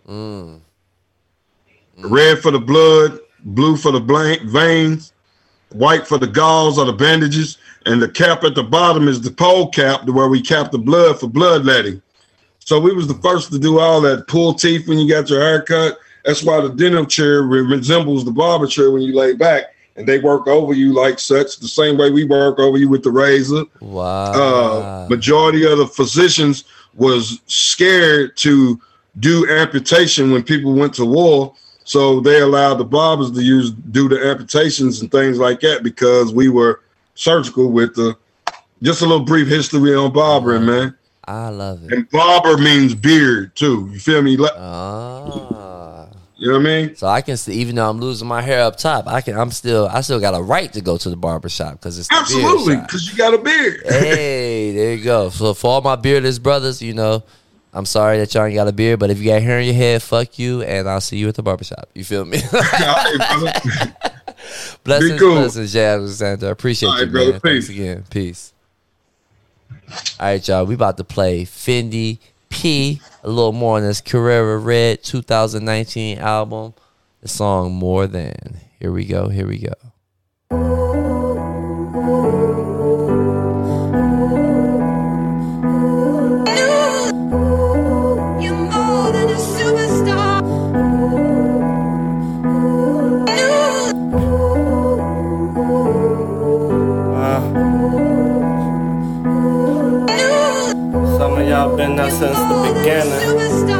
Red for the blood, blue for the veins, white for the gauze or the bandages, and the cap at the bottom is the pole cap, where we cap the blood for bloodletting. So we was the first to do all that. Pull teeth when you got your hair cut. That's why the dental chair resembles the barber chair when you lay back, and they work over you like such, the same way we work over you with the razor. Wow. Majority of the physicians was scared to do amputation when people went to war, so they allowed the barbers to do the amputations and things like that, because we were surgical with just a little brief history on barbering, man. I love it. And barber means beard too. You feel me? You know what I mean? So I can see, even though I'm losing my hair up top, I still got a right to go to the barber shop, because it's absolutely, because you got a beard. Hey, there you go. So for all my beardless brothers, you know, I'm sorry that y'all ain't got a beard, but if you got hair in your head, fuck you, and I'll see you at the barber shop. You feel me? Blessings, Jay Alexander. I appreciate you, brother. man. Thanks again. Peace. All right, y'all. We about to play Fendi P, a little more on this Carrera Red 2019 album. The song More Than. Here we go. been there since the beginning.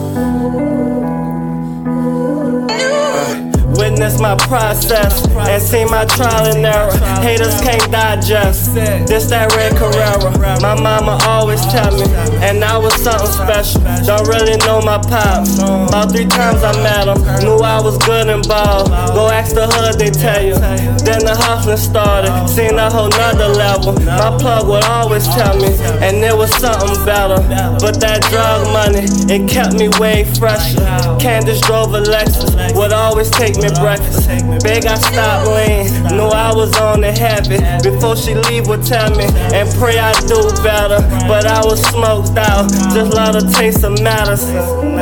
Witness my process and see my trial and error. Haters can't digest this, that red Carrera. My mama always tell me, and I was something special. Don't really know my pops. About 3 times I met him, knew I was good and ball. Go ask the hood, they tell you. Then the hustling started, seen a whole nother level. My plug would always tell me, and it was something better. But that drug money, it kept me way fresher. Candace drove a Lexus, would always take me breakfast. Big, I stopped lean, knew I was on the heavy. Before she leave, would tell me and pray I do better. But I was smoked out, just love the taste of medicine.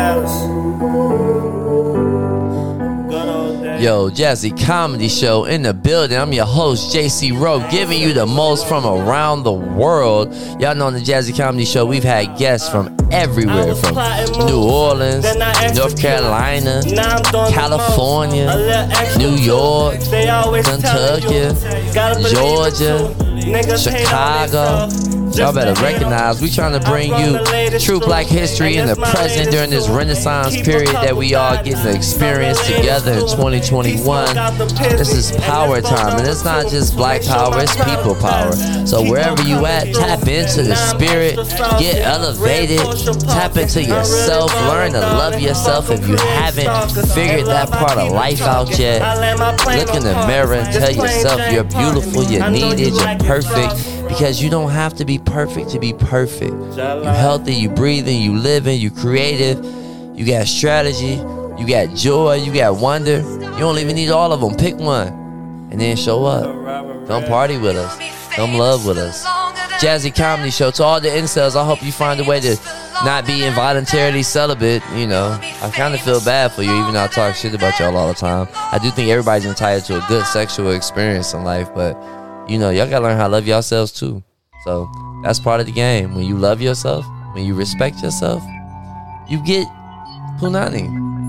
Yo, Jazzy Comedy Show in the building. I'm your host, JC Rowe, giving you the most from around the world. Y'all know on the Jazzy Comedy Show, we've had guests from everywhere, from New Orleans, North Carolina, California, New York, Kentucky, Georgia, Chicago. Y'all better recognize we trying to bring you true black history in the present during this Renaissance period that we all getting to experience together in 2021. This is power time, and it's not just black power, it's people power. So wherever you at, tap into the spirit, get elevated, tap into yourself, learn to love yourself if you haven't figured that part of life out yet. Look in the mirror and tell yourself you're beautiful, you're needed, you're perfect. Because you don't have to be perfect to be perfect. You healthy, you breathing, you living, you creative, you got strategy, you got joy, you got wonder. You don't even need all of them. Pick one and then show up. Come party with us. Come love with us. Jazzy Comedy Show. To all the incels, I hope you find a way to not be involuntarily celibate. You know, I kind of feel bad for you, even though I talk shit about y'all all the time. I do think everybody's entitled to a good sexual experience in life, but you know, y'all gotta learn how to love yourselves too. So that's part of the game. When you love yourself, when you respect yourself, you get punani.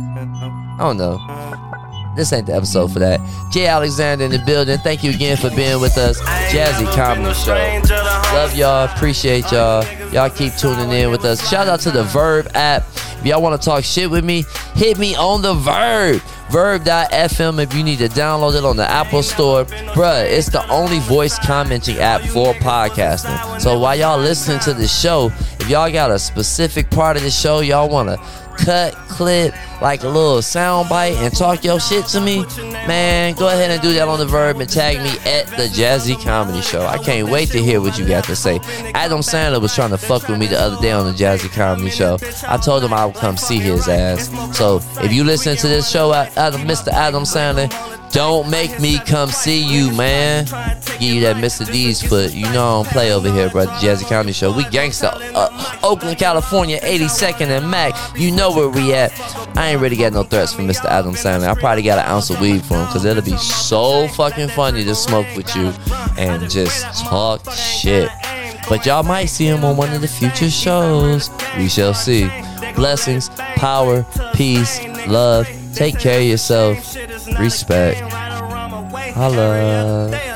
I don't know. This ain't the episode for that. Jay Alexander in the building. Thank you again for being with us. Jazzy Comedy Show. Love y'all. Appreciate y'all. Y'all keep tuning in with us. Shout out to the Verb app. If y'all want to talk shit with me, hit me on the Verb. Verb.fm if you need to download it on the Apple Store. Bruh, it's the only voice commenting app for podcasting. So while y'all listening to the show, if y'all got a specific part of the show y'all want to cut, clip, like a little sound bite and talk your shit to me, man, go ahead and do that on the Verb and tag me at the Jazzy Comedy Show. I can't wait to hear what you got to say. Adam Sandler was trying to fuck with me the other day on the Jazzy Comedy Show. I told him I would come see his ass. So if you listen to this show, Mr. Adam Sandler, don't make me come see you, man. Give you that Mr. D's foot. You know I don't play over here, brother. Jazzy Comedy Show. We gangsta. Oakland, California, 82nd and Mac. You know where we at. I ain't really got no threats from Mr. Adam Sandler. I probably got an ounce of weed for him because it'll be so fucking funny to smoke with you and just talk shit. But y'all might see him on one of the future shows. We shall see. Blessings, power, peace, love. Take care of yourself. Respect. Holla.